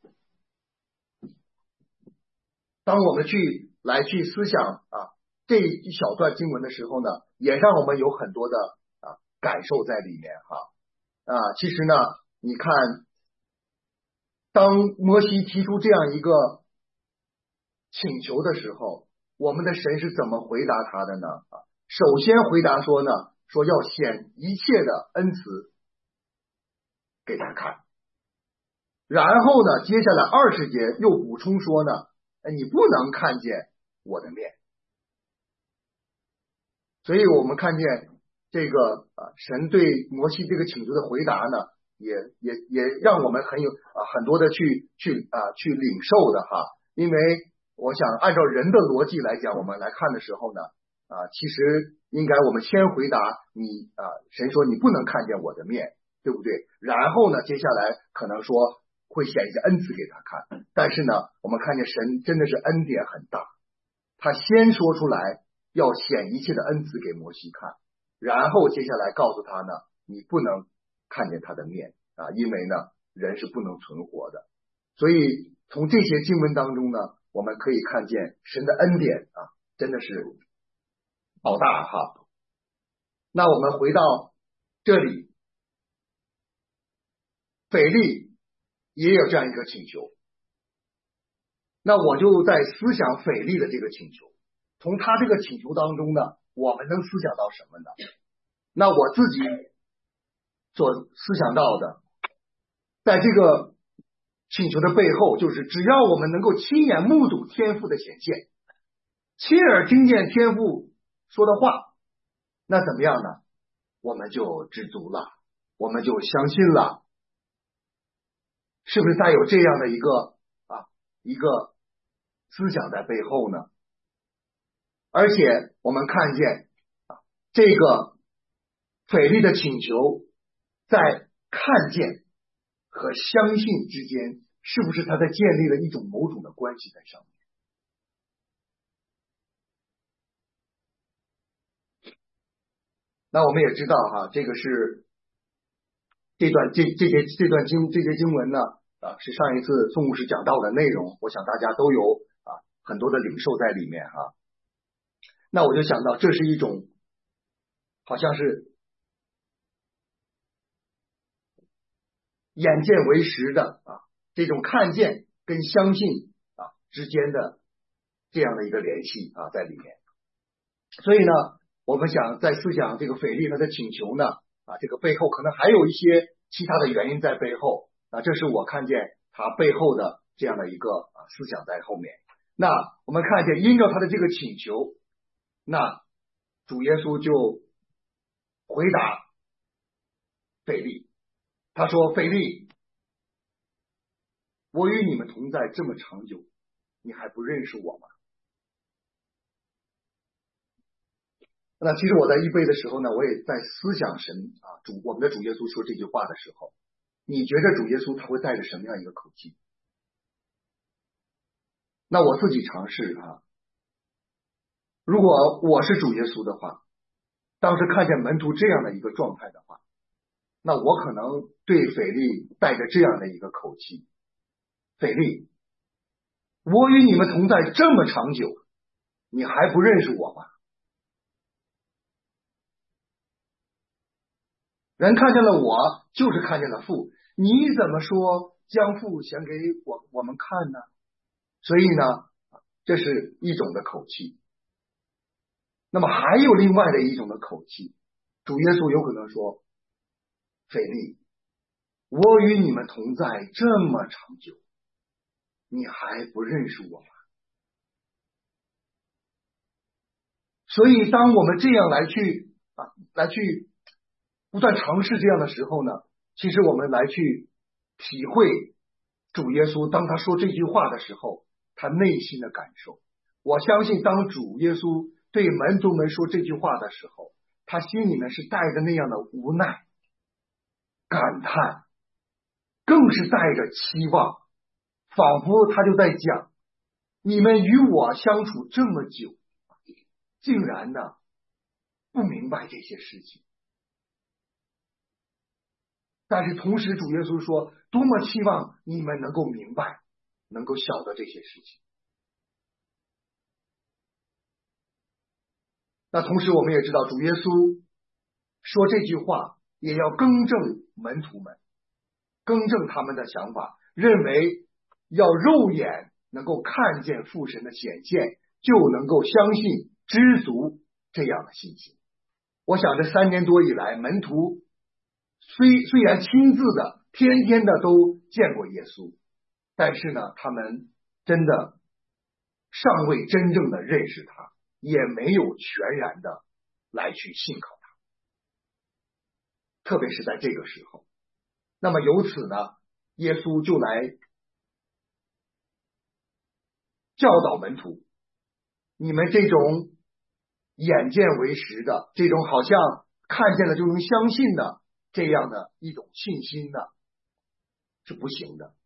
当我们去来去思想啊这一小段经文的时候呢，也让我们有很多的啊感受在里面哈啊。其实呢，你看，当摩西提出这样一个请求的时候，我们的神是怎么回答他的呢？啊，首先回答说呢，说要显一切的恩慈给他看。然后呢，接下来二十节又补充说呢，你不能看见我的面。所以我们看见这个啊，神对摩西这个请求的回答呢，也也也让我们很有啊很多的去去啊去领受的哈。因为我想按照人的逻辑来讲，我们来看的时候呢，啊，其实应该我们先回答你啊，神说你不能看见我的面，对不对？然后呢，接下来可能说会显一些恩慈给他看。但是呢，我们看见神真的是恩典很大，他先说出来要显一切的恩慈给摩西看，然后接下来告诉他呢，你不能看见他的面啊，因为呢人是不能存活的。所以从这些经文当中呢，我们可以看见神的恩典啊，真的是好大哈。那我们回到这里，腓力也有这样一个请求，那我就在思想腓力的这个请求，从他这个请求当中呢，我们能思想到什么呢？那我自己所思想到的，在这个请求的背后，就是只要我们能够亲眼目睹天父的显现，亲耳听见天父说的话，那怎么样呢？我们就知足了，我们就相信了。 是不是带有这样的一个啊一个思想在背后呢？而且我们看见啊这个腓力的请求在看见和相信之间，是不是他在建立了一种某种的关系在上面？那我们也知道哈，这个是这段这这节这段经这节经文呢啊，是上一次宋牧师讲到的内容，我想大家都有啊很多的领受在里面哈。那我就想到，这是一种好像是眼见为实的啊这种看见跟相信啊之间的这样的一个联系啊在里面。所以呢，我们想在思想这个腓力他的请求呢啊这个背后可能还有一些其他的原因在背后啊，这是我看见他背后的这样的一个啊思想在后面。那我们看见因着他的这个请求，那主耶稣就回答腓力，他说：“腓力，我与你们同在这么长久，你还不认识我吗？”那其实我在预备的时候呢，我也在思想神啊主我们的主耶稣说这句话的时候，你觉得主耶稣他会带着什么样一个口气？那我自己尝试啊，如果我是主耶稣的话，当时看见门徒这样的一个状态的话，那我可能对腓力带着这样的一个口气：腓力，我与你们同在这么长久，你还不认识我吗？人看见了我，就是看见了父，你怎么说将父显给我我们看呢？所以呢，这是一种的口气。那么还有另外的一种的口气，主耶稣有可能说：腓力，我与你们同在这么长久，你还不认识我吗？所以当我们这样来去啊来去不断尝试这样的时候呢，其实我们来去体会主耶稣当他说这句话的时候，他内心的感受。我相信当主耶稣对门徒们说这句话的时候，他心里面是带着那样的无奈、感叹，更是带着期望，仿佛他就在讲：你们与我相处这么久，竟然呢不明白这些事情。但是同时主耶稣说，多么期望你们能够明白，能够晓得这些事情。那同时我们也知道，主耶稣说这句话也要更正门徒们，更正他们的想法，认为要肉眼能够看见父神的显现，就能够相信知足这样的信心。我想这三年多以来，门徒虽虽然亲自的天天的都见过耶稣，但是呢他们真的尚未真正的认识他，也没有全然的来去信靠他，特别是在这个时候。那么由此呢，耶稣就来教导门徒，你们这种眼见为实的，这种好像看见了就能相信的这样的一种信心呢，是不行的。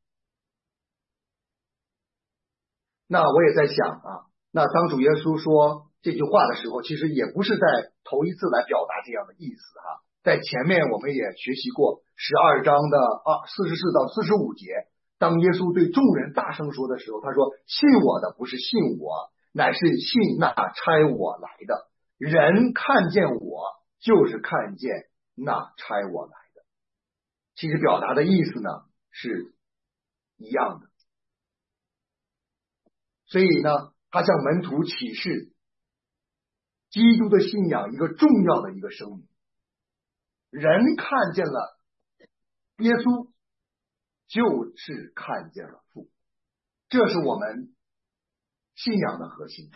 那我也在想啊，那当主耶稣说这句话的时候，其实也不是在头一次来表达这样的意思哈。在前面我们也学习过十二章的啊四十四到四十五节，当耶稣对众人大声说的时候，他说：信我的不是信我，乃是信那差我来的。人看见我，就是看见那差我来的。其实表达的意思呢是一样的。所以呢，他向门徒启示基督的信仰一个重要的一个声明：人看见了耶稣，就是看见了父，这是我们信仰的核心。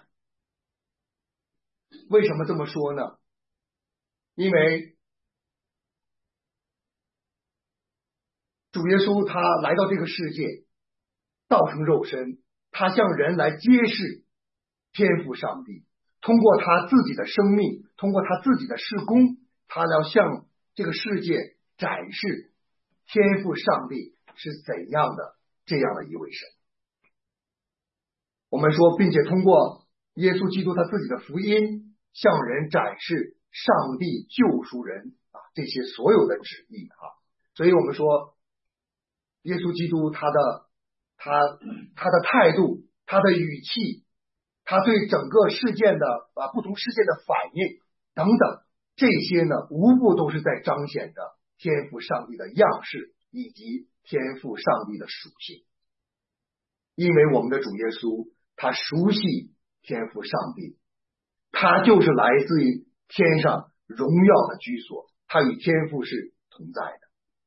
为什么这么说呢？因为主耶稣他来到这个世界，道成肉身，他向人来揭示天父上帝，通过他自己的生命，通过他自己的事工，他要向这个世界展示天父上帝是怎样的这样的一位神。我们说，并且通过耶稣基督他自己的福音向人展示上帝救赎人啊这些所有的旨意啊。所以我们说耶稣基督他的他他的态度，他的语气，他对整个事件的啊不同事件的反应等等，这些呢无不都是在彰显着天父上帝的样式以及天父上帝的属性。因为我们的主耶稣他熟悉天父上帝，他就是来自于天上荣耀的居所，他与天父是同在的。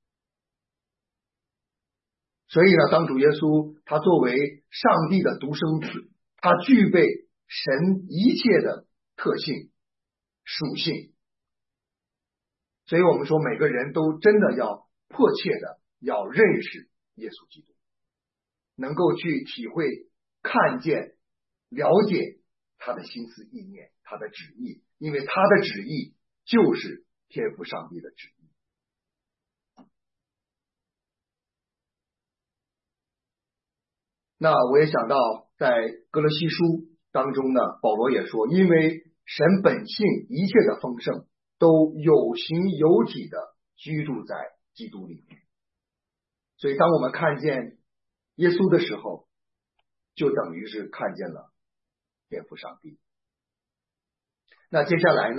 所以呢，当主耶稣他作为上帝的独生子，他具备神一切的特性属性，所以我们说每个人都真的要迫切的要认识耶稣基督，能够去体会看见了解他的心思意念，他的旨意，因为他的旨意就是天父上帝的旨意。那我也想到在哥罗西书当中呢，保罗也说，因为神本性一切的丰盛都有形有体的居住在基督里面，所以当我们看见耶稣的时候，就等于是看见了天父上帝。那接下来呢，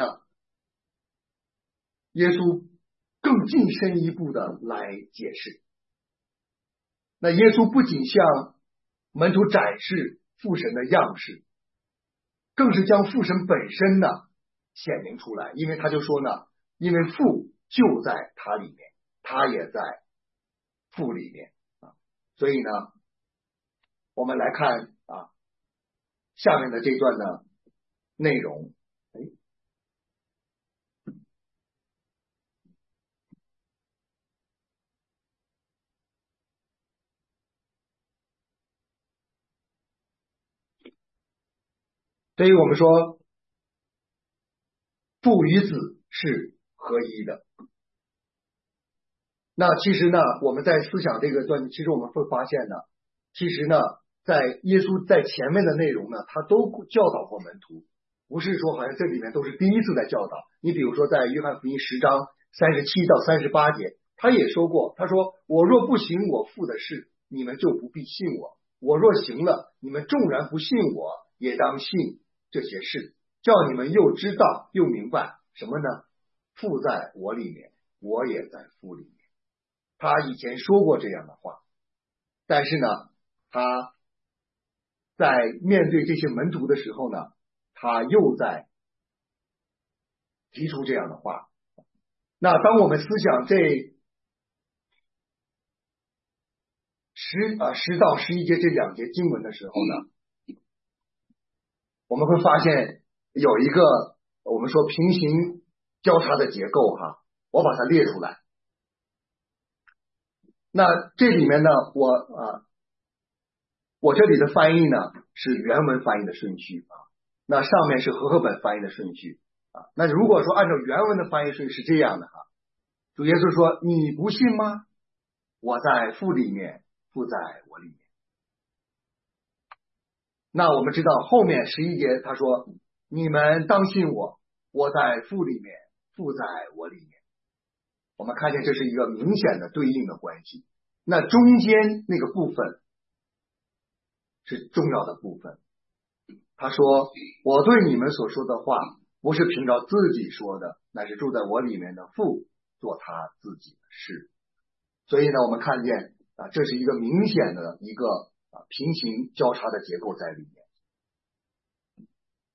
耶稣更进深一步的来解释。那耶稣不仅向门徒展示父神的样式，更是将父神本身呢显明出来，因为他就说呢，因为父就在他里面，他也在父里面啊。所以呢，我们来看啊下面的这段的内容。哎，所以我们说父与子是合一的。那其实呢，我们在思想这个段，其实我们会发现呢，其实呢，在耶稣在前面的内容呢，他都教导过门徒，不是说好像这里面都是第一次在教导。你比如说在约翰福音十章三十七到三十八节，他也说过，他说我若不行我父的事，你们就不必信我，我若行了，你们纵然不信我，也当信这些事，叫你们又知道又明白什么呢？父在我里面，我也在父里面。他以前说过这样的话，但是呢，他在面对这些门徒的时候呢，他又在提出这样的话。那当我们思想这十啊十到十一节这两节经文的时候呢，我们会发现有一个我们说平行交叉的结构哈，我把它列出来。那这里面呢，我啊，我这里的翻译呢是原文翻译的顺序啊，那上面是和合本翻译的顺序啊。那如果说按照原文的翻译顺序是这样的哈，主耶稣说：“你不信吗？我在父里面，父在我里面。”那我们知道后面十一节他说：“你们当信我，我在父里面，父在我里面。”我们看见这是一个明显的对应的关系。那中间那个部分是重要的部分。他说：“我对你们所说的话，不是凭着自己说的，乃是住在我里面的父做他自己的事。”所以呢，我们看见啊，这是一个明显的一个啊平行交叉的结构在里面。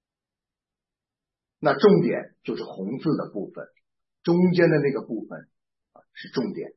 那重点就是红字的部分，中间的那个部分啊是重点。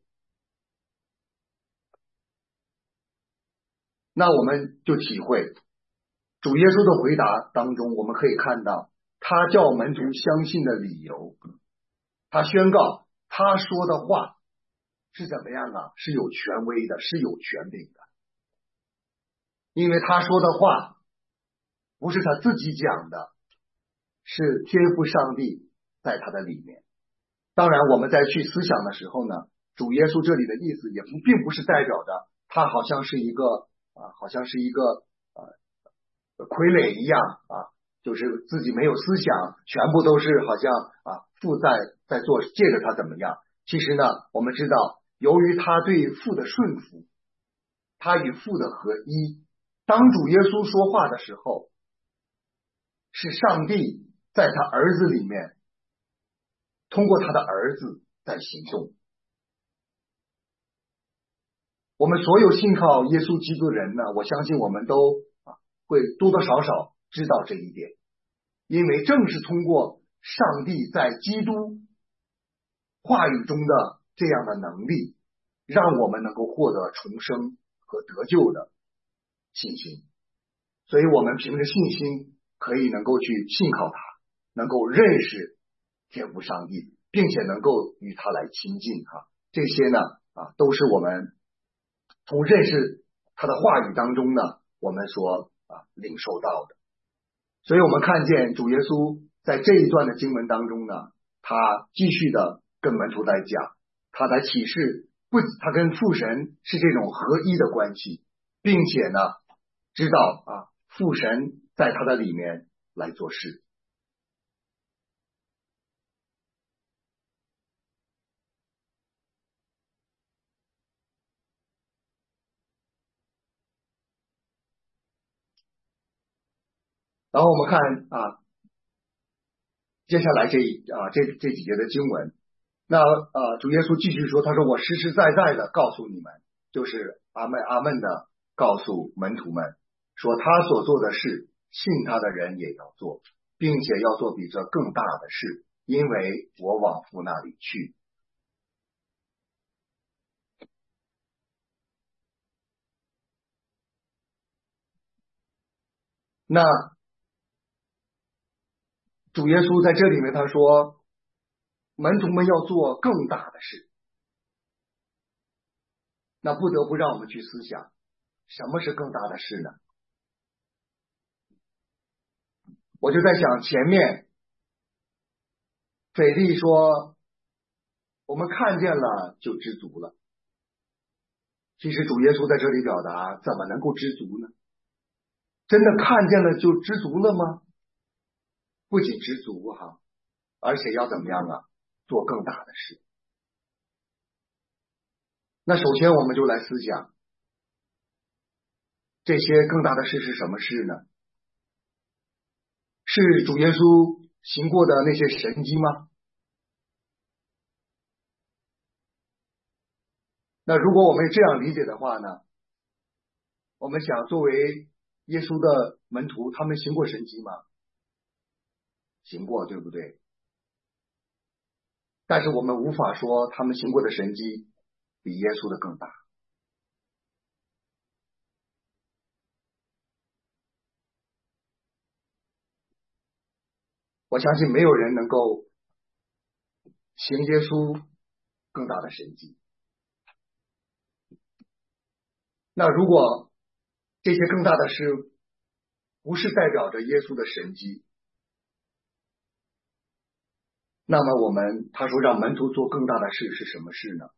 那我们就体会主耶稣的回答当中，我们可以看到他叫门徒相信的理由，他宣告他说的话是怎么样啊？是有权威的，是有权柄的。因为他说的话不是他自己讲的，是天父上帝在他的里面。当然我们在去思想的时候呢，主耶稣这里的意思也不并不是代表着他好像是一个啊，好像是一个呃傀儡一样啊，就是自己没有思想，全部都是好像啊父在在做，借着他怎么样。其实呢，我们知道由于他对父的顺服，他与父的合一，当主耶稣说话的时候，是上帝在他儿子里面通过他的儿子在行动。我们所有信靠耶稣基督的人呢，我相信我们都啊会多多少少知道这一点，因为正是通过上帝在基督话语中的这样的能力，让我们能够获得重生和得救的信心。所以我们凭着信心可以能够去信靠他，能够认识天父上帝，并且能够与他来亲近哈。这些呢啊都是我们从认识他的话语当中呢，我们所啊领受到的。所以我们看见主耶稣在这一段的经文当中呢，他继续的跟门徒来讲，他来启示不，他跟父神是这种合一的关系，并且呢知道啊父神在他的里面来做事。然后我们看啊，接下来这一啊这这几节的经文，那啊主耶稣继续说，他说我实实在在的告诉你们，就是阿门阿门的告诉门徒们，说他所做的事，信他的人也要做，并且要做比这更大的事，因为我往父那里去。那主耶稣在这里面他说，门徒们要做更大的事，那不得不让我们去思想，什么是更大的事呢？我就在想，前面腓力说我们看见了就知足了，其实主耶稣在这里表达，怎么能够知足呢？真的看见了就知足了吗？不仅知足哈，而且要怎么样啊？做更大的事。那首先我们就来思想，这些更大的事是什么事呢？是主耶稣行过的那些神迹吗？那如果我们这样理解的话呢，我们想作为耶稣的门徒，他们行过神迹吗？行过，对不对？但是我们无法说他们行过的神迹比耶稣的更大。我相信没有人能够行耶稣更大的神迹。那如果这些更大的事不是代表着耶稣的神迹，那么我们他说让门徒做更大的事是什么事呢？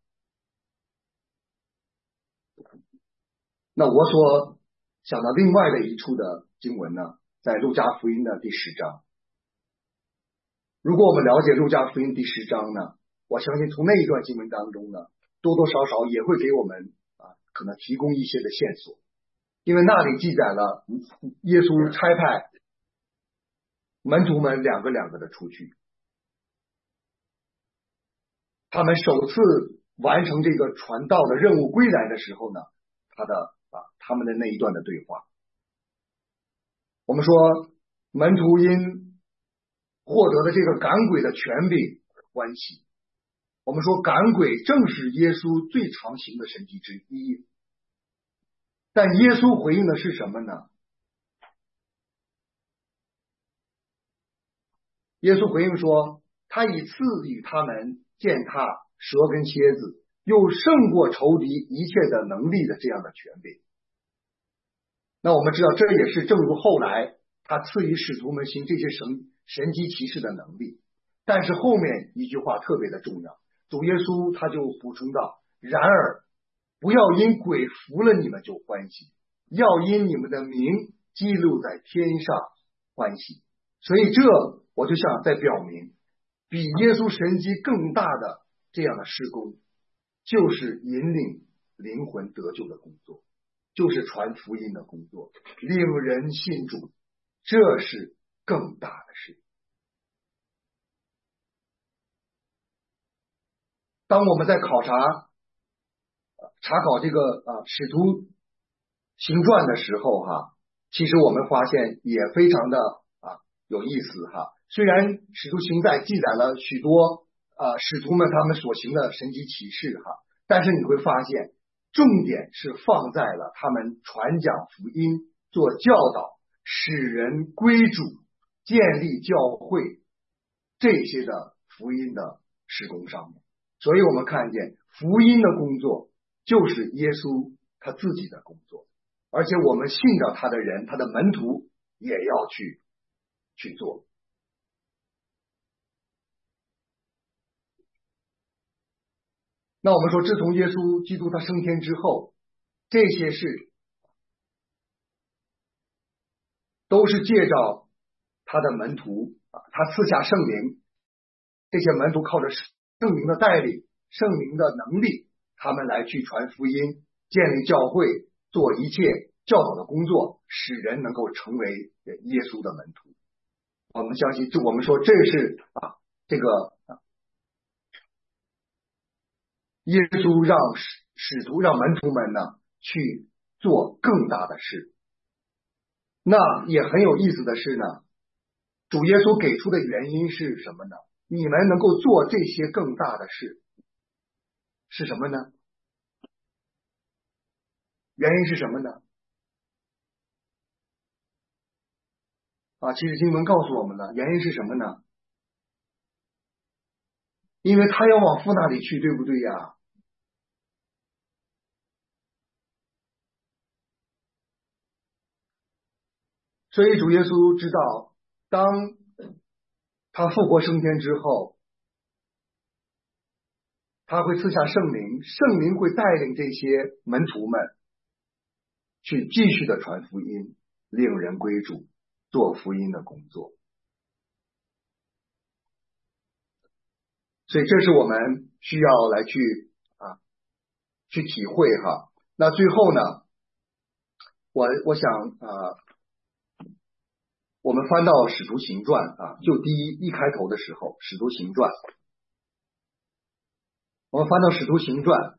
那我所想到另外的一处的经文呢，在路加福音的第十章。如果我们了解路加福音第十章呢，我相信从那一段经文当中呢，多多少少也会给我们啊可能提供一些的线索，因为那里记载了耶稣差派门徒们两个两个的出去，他们首次完成这个传道的任务归来的时候呢，他的啊他们的那一段的对话，我们说门徒因获得了这个赶鬼的权柄而欢喜。我们说赶鬼正是耶稣最常行的神迹之一，但耶稣回应的是什么呢？耶稣回应说，他以赐予他们践踏蛇跟蝎子， 又胜过仇敌一切的能力的这样的权柄。那我们知道，这也是正如后来他赐予使徒们行这些神神迹奇事的能力。但是后面一句话特别的重要，主耶稣他就补充到，然而不要因鬼服了你们就欢喜，要因你们的名记录在天上欢喜。所以这我就想在表明，比耶稣神迹更大的这样的事工，就是引领灵魂得救的工作，就是传福音的工作，令人信主，这是更大的事。当我们在考察查考这个啊使徒行传的时候哈，其实我们发现也非常的啊有意思哈。虽然使徒行传记载了许多啊使徒们他们所行的神迹奇事哈，但是你会发现重点是放在了他们传讲福音、做教导、使人归主、建立教会这些的福音的事工上面。所以我们看见福音的工作就是耶稣他自己的工作，而且我们信着他的人，他的门徒也要去去做。那我们说，自从耶稣基督他升天之后，这些事都是借着他的门徒啊，他赐下圣灵，这些门徒靠着圣灵的带领、圣灵的能力，他们来去传福音、建立教会、做一切教导的工作，使人能够成为耶稣的门徒。我们相信，我们说这是啊，这个啊，耶稣让使使徒、让门徒们呢去做更大的事。那也很有意思的是呢，主耶稣给出的原因是什么呢？你们能够做这些更大的事是什么呢？原因是什么呢？啊，其实经文告诉我们了，原因是什么呢？因为他要往父那里去，对不对呀？所以主耶稣知道，当他复活升天之后，他会赐下圣灵，圣灵会带领这些门徒们去继续的传福音，令人归主，做福音的工作。所以这是我们需要来去啊去体会哈。那最后呢，我我想啊，我们翻到使徒行传啊，就第一一开头的时候，使徒行传，我们翻到使徒行传，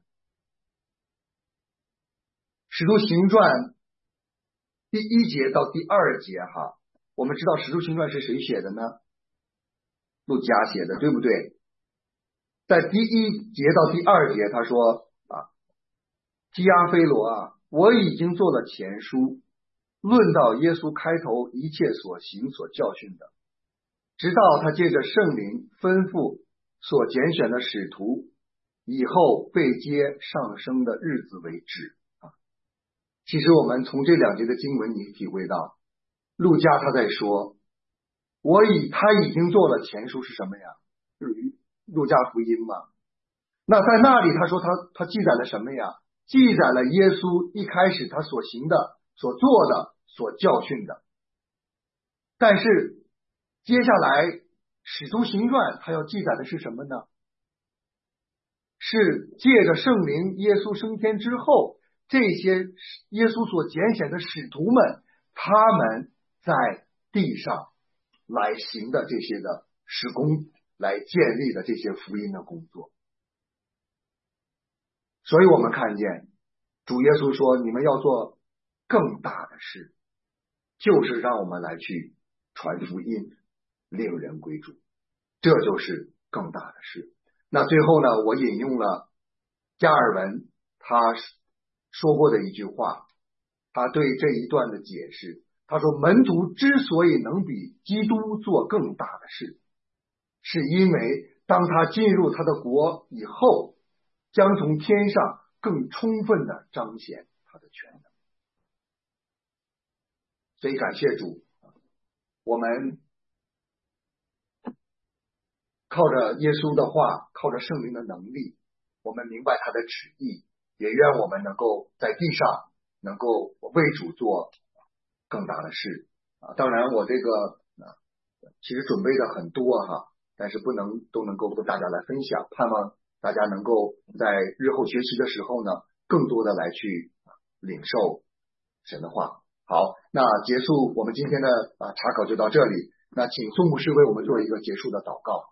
使徒行传第一节到第二节哈，我们知道使徒行传是谁写的呢？路加写的，对不对？在第一节到第二节，他说啊，基阿非罗啊，我已经做了前书，论到耶稣开头一切所行所教训的，直到他借着圣灵吩咐所拣选的使徒以后被接上升的日子为止啊。其实我们从这两节的经文，你体会到路加他在说，我已他已经做了前书是什么呀？就是路加福音嘛。那在那里他说他他记载了什么呀？记载了耶稣一开始他所行的、所做的、所教训的。但是接下来使徒行传他要记载的是什么呢？是借着圣灵耶稣升天之后，这些耶稣所拣选的使徒们，他们在地上来行的这些的事工，来建立的这些福音的工作。所以我们看见主耶稣说，你们要做更大的事，就是让我们来去传福音，令人归主，这就是更大的事。那最后呢，我引用了加尔文他说过的一句话，他对这一段的解释，他说，门徒之所以能比基督做更大的事，是因为当他进入他的国以后， 将从天上更充分的彰显他的全能。所以感谢主，我们靠着耶稣的话，靠着圣灵的能力，我们明白他的旨意，也愿我们能够在地上能够为主做更大的事啊！当然我这个啊，其实准备的很多哈，但是不能都能够跟大家来分享，盼望大家能够在日后学习的时候呢，更多的来去领受神的话。好，那结束我们今天的啊查考就到这里。那请宋牧师为我们做一个结束的祷告。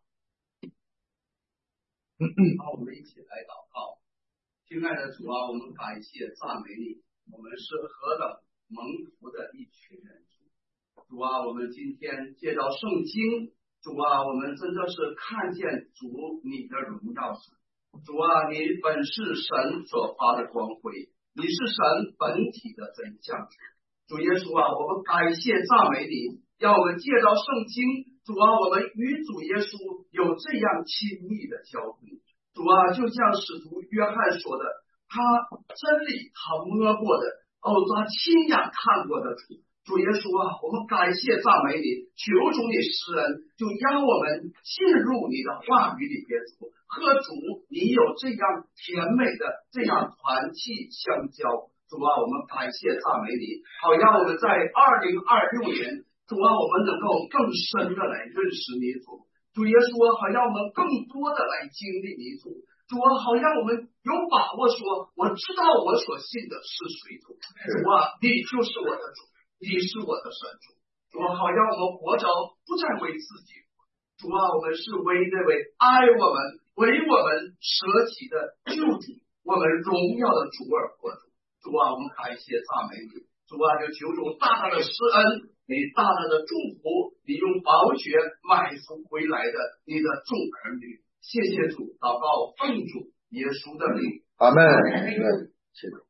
好，我们一起来祷告。亲爱的主啊，我们感谢赞美你，我们是何等蒙福的一群人。主啊，我们今天借着圣经，主啊，我们真的是看见主你的荣耀。主啊，你本是神所发的光辉，你是神本体的真相。主耶稣啊，我们感谢赞美你，要我们借着圣经，主啊，我们与主耶稣有这样亲密的交通。主啊，就像使徒约翰说的，他真理他摸过的，哦，他亲眼看过的主。主耶稣啊，我们感谢赞美你，求主你施恩，就让我们进入你的话语里边。主和主你有这样甜美的这样团契相交。主啊，我们感谢赞美你，好让我们在二零二六年，主啊，我们能够更深的来认识你主。主耶稣啊，好让我们更多的来经历你主。主啊，好让我们有把握说，我知道我所信的是谁主。主啊，你就是我的主，你是我的神主。主啊，好让我们活着不再为自己。主啊，我们是为那位爱我们、为我们舍己的救主，我们荣耀的主而活着。主啊，我们感谢赞美你。主啊，就求主大大的施恩，你大大的祝福你用宝血买赎回来的你的众儿女。谢谢主，祷告奉主耶稣的名， 阿们。谢谢主。